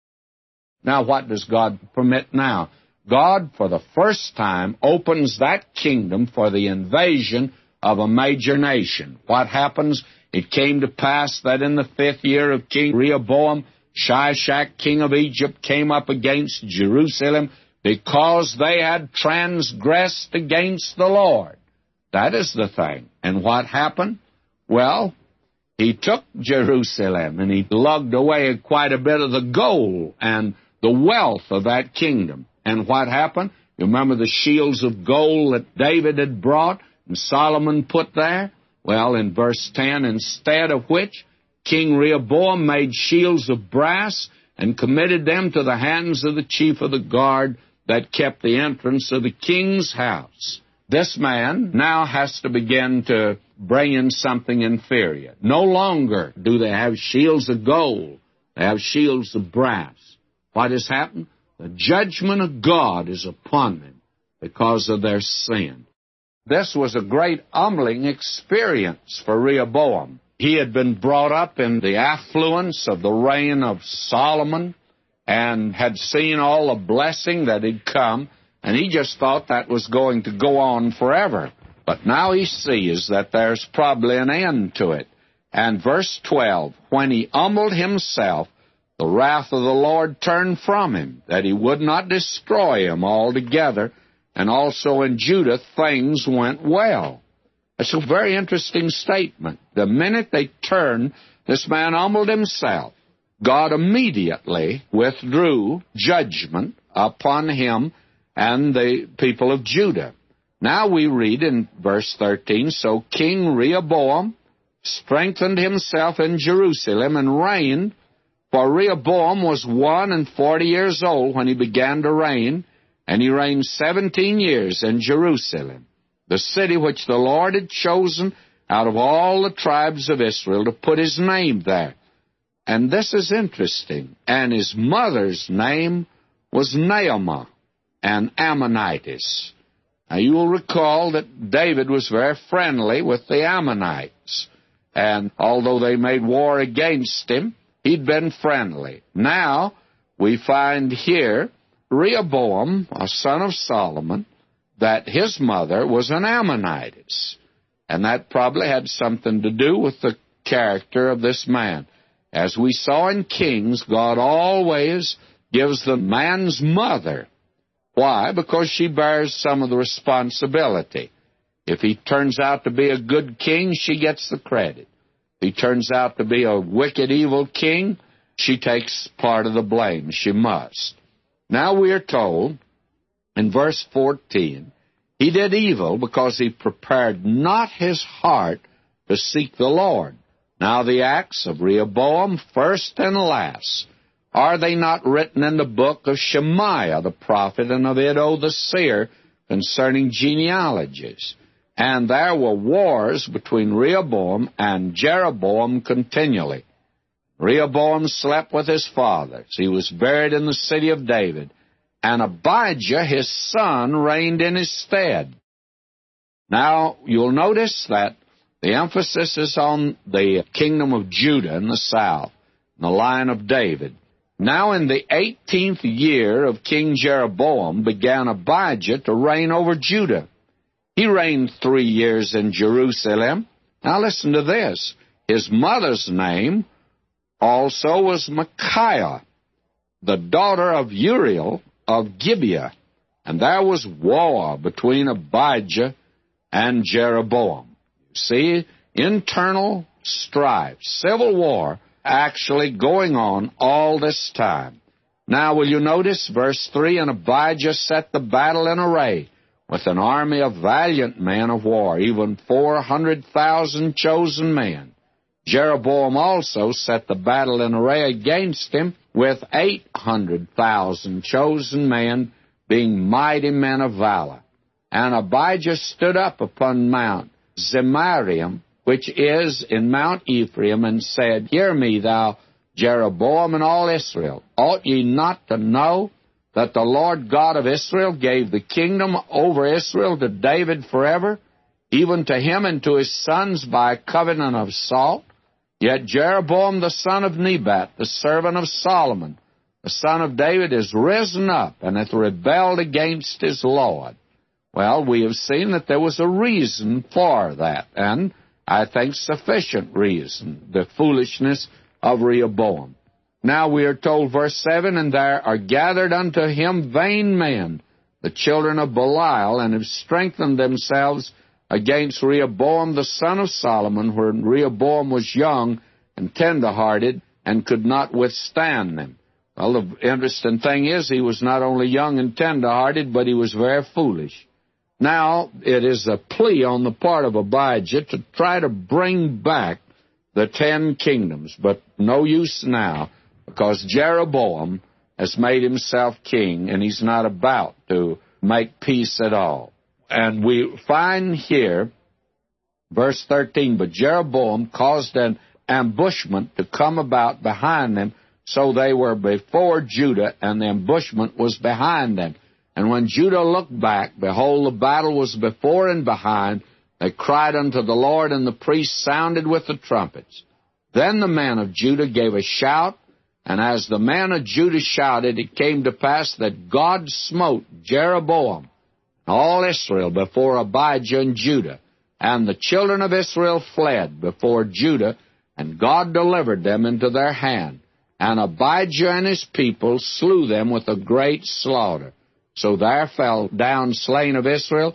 Now, what does God permit now? God, for the first time, opens that kingdom for the invasion of a major nation. What happens? It came to pass that in the 5th year of King Rehoboam, Shishak, king of Egypt, came up against Jerusalem because they had transgressed against the Lord. That is the thing. And what happened? Well, he took Jerusalem, and he lugged away quite a bit of the gold and the wealth of that kingdom. And what happened? You remember the shields of gold that David had brought and Solomon put there? Well, in verse 10, instead of which, King Rehoboam made shields of brass and committed them to the hands of the chief of the guard that kept the entrance of the king's house. This man now has to begin to bring in something inferior. No longer do they have shields of gold. They have shields of brass. What has happened? The judgment of God is upon them because of their sin. This was a great humbling experience for Rehoboam. He had been brought up in the affluence of the reign of Solomon and had seen all the blessing that had come, and he just thought that was going to go on forever. But now he sees that there's probably an end to it. And verse 12, when he humbled himself, the wrath of the Lord turned from him, that he would not destroy him altogether, and also in Judah things went well. It's a very interesting statement. The minute they turned, this man humbled himself. God immediately withdrew judgment upon him and the people of Judah. Now we read in verse 13, so King Rehoboam strengthened himself in Jerusalem and reigned For Rehoboam was 41 years old when he began to reign, and he reigned 17 years in Jerusalem, the city which the Lord had chosen out of all the tribes of Israel to put his name there. And this is interesting. And his mother's name was Naamah, an Ammonitess. Now, you will recall that David was very friendly with the Ammonites. And although they made war against him, he'd been friendly. Now, we find here Rehoboam, a son of Solomon, that his mother was an Ammonitess. And that probably had something to do with the character of this man. As we saw in Kings, God always gives the man's mother. Why? Because she bears some of the responsibility. If he turns out to be a good king, she gets the credit. If he turns out to be a wicked, evil king, she takes part of the blame. She must. Now we are told in verse 14, he did evil because he prepared not his heart to seek the Lord. Now the acts of Rehoboam, first and last, are they not written in the book of Shemaiah the prophet and of Iddo the seer concerning genealogies? And there were wars between Rehoboam and Jeroboam continually. Rehoboam slept with his fathers. He was buried in the city of David. And Abijah, his son, reigned in his stead. Now, you'll notice that the emphasis is on the kingdom of Judah in the south, the line of David. Now, in the 18th year of King Jeroboam, began Abijah to reign over Judah. He reigned 3 years in Jerusalem. Now, listen to this. His mother's name also was Micaiah, the daughter of Uriel of Gibeah. And there was war between Abijah and Jeroboam. See, internal strife, civil war, actually going on all this time. Now, will you notice verse 3, and Abijah set the battle in array with an army of valiant men of war, even 400,000 chosen men. Jeroboam also set the battle in array against him with 800,000 chosen men, being mighty men of valor. And Abijah stood up upon Mount Zemarium, which is in Mount Ephraim, and said, Hear me, thou Jeroboam and all Israel. Ought ye not to know that the Lord God of Israel gave the kingdom over Israel to David forever, even to him and to his sons by a covenant of salt? Yet Jeroboam the son of Nebat, the servant of Solomon, the son of David, is risen up and hath rebelled against his Lord. Well, we have seen that there was a reason for that, and I think sufficient reason, the foolishness of Rehoboam. Now we are told, verse 7, And there are gathered unto him vain men, the children of Belial, and have strengthened themselves against Rehoboam the son of Solomon, when Rehoboam was young and tender-hearted and could not withstand them. Well, the interesting thing is he was not only young and tender-hearted, but he was very foolish. Now, it is a plea on the part of Abijah to try to bring back the 10 kingdoms, but no use now, because Jeroboam has made himself king, and he's not about to make peace at all. And we find here, verse 13, But Jeroboam caused an ambushment to come about behind them, so they were before Judah, and the ambushment was behind them. And when Judah looked back, behold, the battle was before and behind. They cried unto the Lord, and the priests sounded with the trumpets. Then the men of Judah gave a shout, and as the men of Judah shouted, it came to pass that God smote Jeroboam and all Israel before Abijah and Judah. And the children of Israel fled before Judah, and God delivered them into their hand. And Abijah and his people slew them with a great slaughter. So there fell down slain of Israel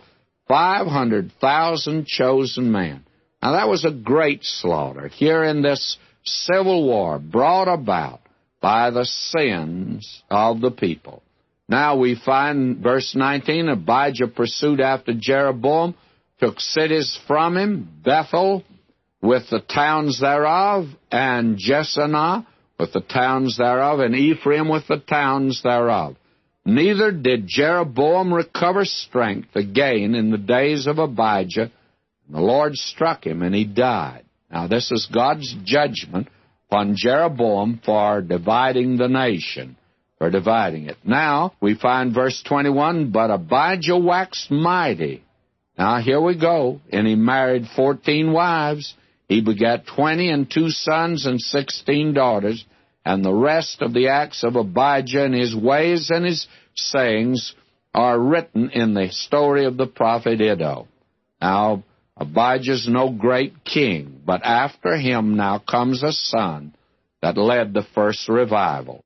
500,000 chosen men. Now that was a great slaughter here in this civil war brought about by the sins of the people. Now we find verse 19, Abijah pursued after Jeroboam, took cities from him, Bethel with the towns thereof, and Jeshanah with the towns thereof, and Ephraim with the towns thereof. Neither did Jeroboam recover strength again in the days of Abijah. And the Lord struck him, and he died. Now, this is God's judgment upon Jeroboam for dividing the nation, for dividing it. Now, we find verse 21, but Abijah waxed mighty. Now, here we go. And he married 14 wives. He begat 20 and 2 sons and 16 daughters. And the rest of the acts of Abijah and his ways and his sayings are written in the story of the prophet Iddo. Now, Abijah's no great king, but after him now comes a son that led the first revival.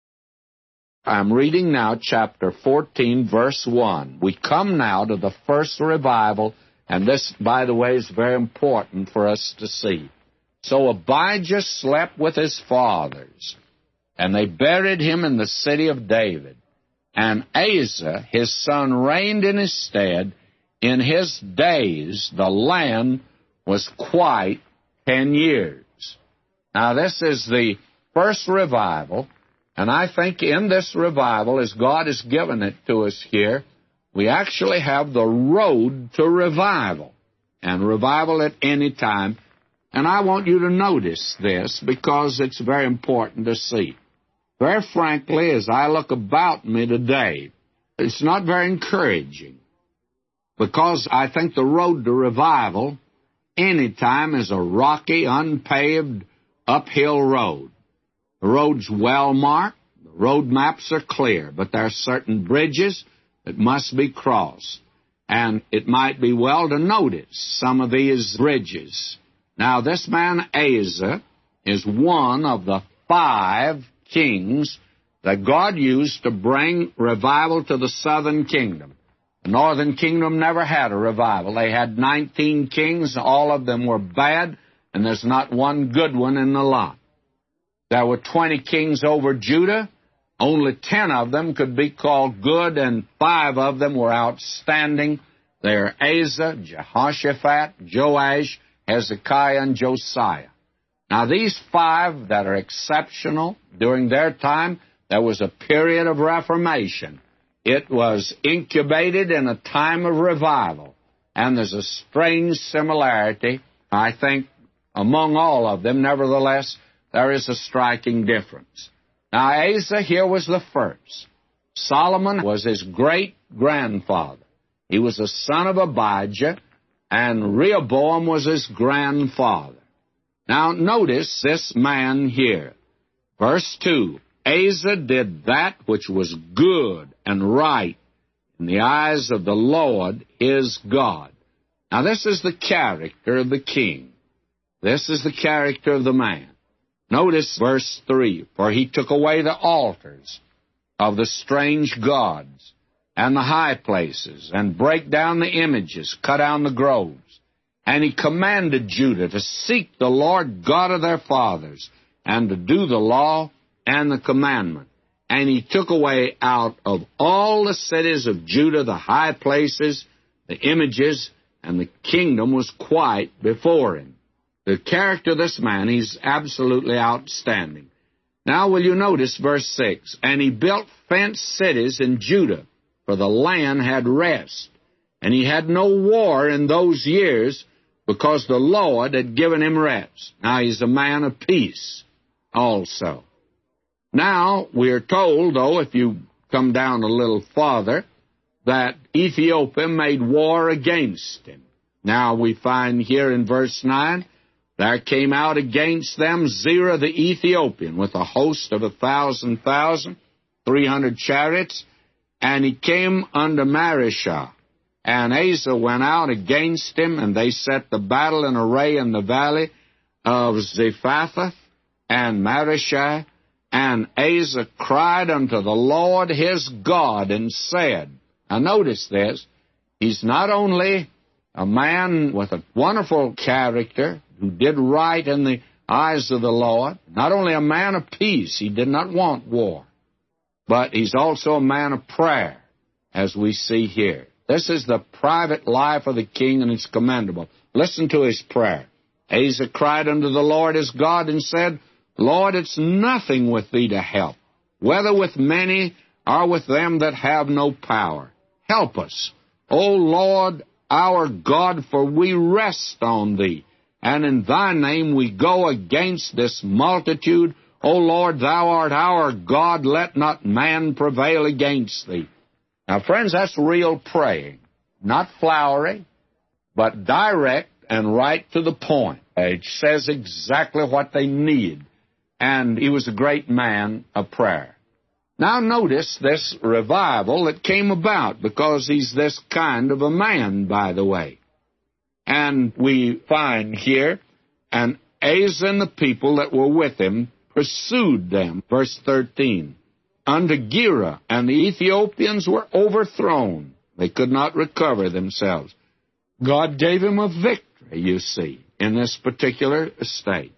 I'm reading now chapter 14, verse 1. We come now to the first revival, and this, by the way, is very important for us to see. So Abijah slept with his fathers, and they buried him in the city of David. And Asa, his son, reigned in his stead. In his days, the land was quite 10 years. Now, this is the first revival, and I think in this revival, as God has given it to us here, we actually have the road to revival, and revival at any time. And I want you to notice this because it's very important to see. Very frankly, as I look about me today, it's not very encouraging, because I think the road to revival anytime is a rocky, unpaved, uphill road. The road's well marked, the road maps are clear, but there are certain bridges that must be crossed. And it might be well to notice some of these bridges. Now, this man Asa is one of the 5 kings that God used to bring revival to the southern kingdom. The northern kingdom never had a revival. They had 19 kings. All of them were bad, and there's not one good one in the lot. There were 20 kings over Judah. Only 10 of them could be called good, and 5 of them were outstanding. They're Asa, Jehoshaphat, Joash, Hezekiah, and Josiah. Now, these 5 that are exceptional, during their time, there was a period of reformation. It was incubated in a time of revival. And there's a strange similarity, I think, among all of them. Nevertheless, there is a striking difference. Now, Asa here was the first. Solomon was his great-grandfather. He was a son of Abijah, and Rehoboam was his grandfather. Now, notice this man here. Verse 2, Asa did that which was good and right in the eyes of the Lord his God. Now, this is the character of the king. This is the character of the man. Notice verse 3, for he took away the altars of the strange gods and the high places, and brake down the images, cut down the groves. And he commanded Judah to seek the Lord God of their fathers, and to do the law and the commandment. And he took away out of all the cities of Judah the high places, the images, and the kingdom was quiet before him. The character of this man, he's absolutely outstanding. Now will you notice verse 6, and he built fenced cities in Judah, for the land had rest. And he had no war in those years, because the Lord had given him rest. Now, he's a man of peace also. Now, we are told, though, if you come down a little farther, that Ethiopia made war against him. Now, we find here in verse 9, there came out against them Zerah the Ethiopian with a host of 1,000, 300 chariots, and he came unto Marishah. And Asa went out against him, and they set the battle in array in the valley of Zephathah and Marishah. And Asa cried unto the Lord his God and said, now notice this, he's not only a man with a wonderful character who did right in the eyes of the Lord, not only a man of peace, he did not want war, but he's also a man of prayer, as we see here. This is the private life of the king, and it's commendable. Listen to his prayer. Asa cried unto the Lord his God and said, Lord, it's nothing with Thee to help, whether with many or with them that have no power. Help us, O Lord, our God, for we rest on Thee, and in Thy name we go against this multitude. O Lord, Thou art our God, let not man prevail against Thee. Now, friends, that's real praying. Not flowery, but direct and right to the point. It says exactly what they need. And he was a great man of prayer. Now notice this revival that came about, because he's this kind of a man, by the way. And we find here, and Asa and the people that were with him pursued them. Verse 13. Unto Gera, and the Ethiopians were overthrown. They could not recover themselves. God gave him a victory, you see, in this particular state.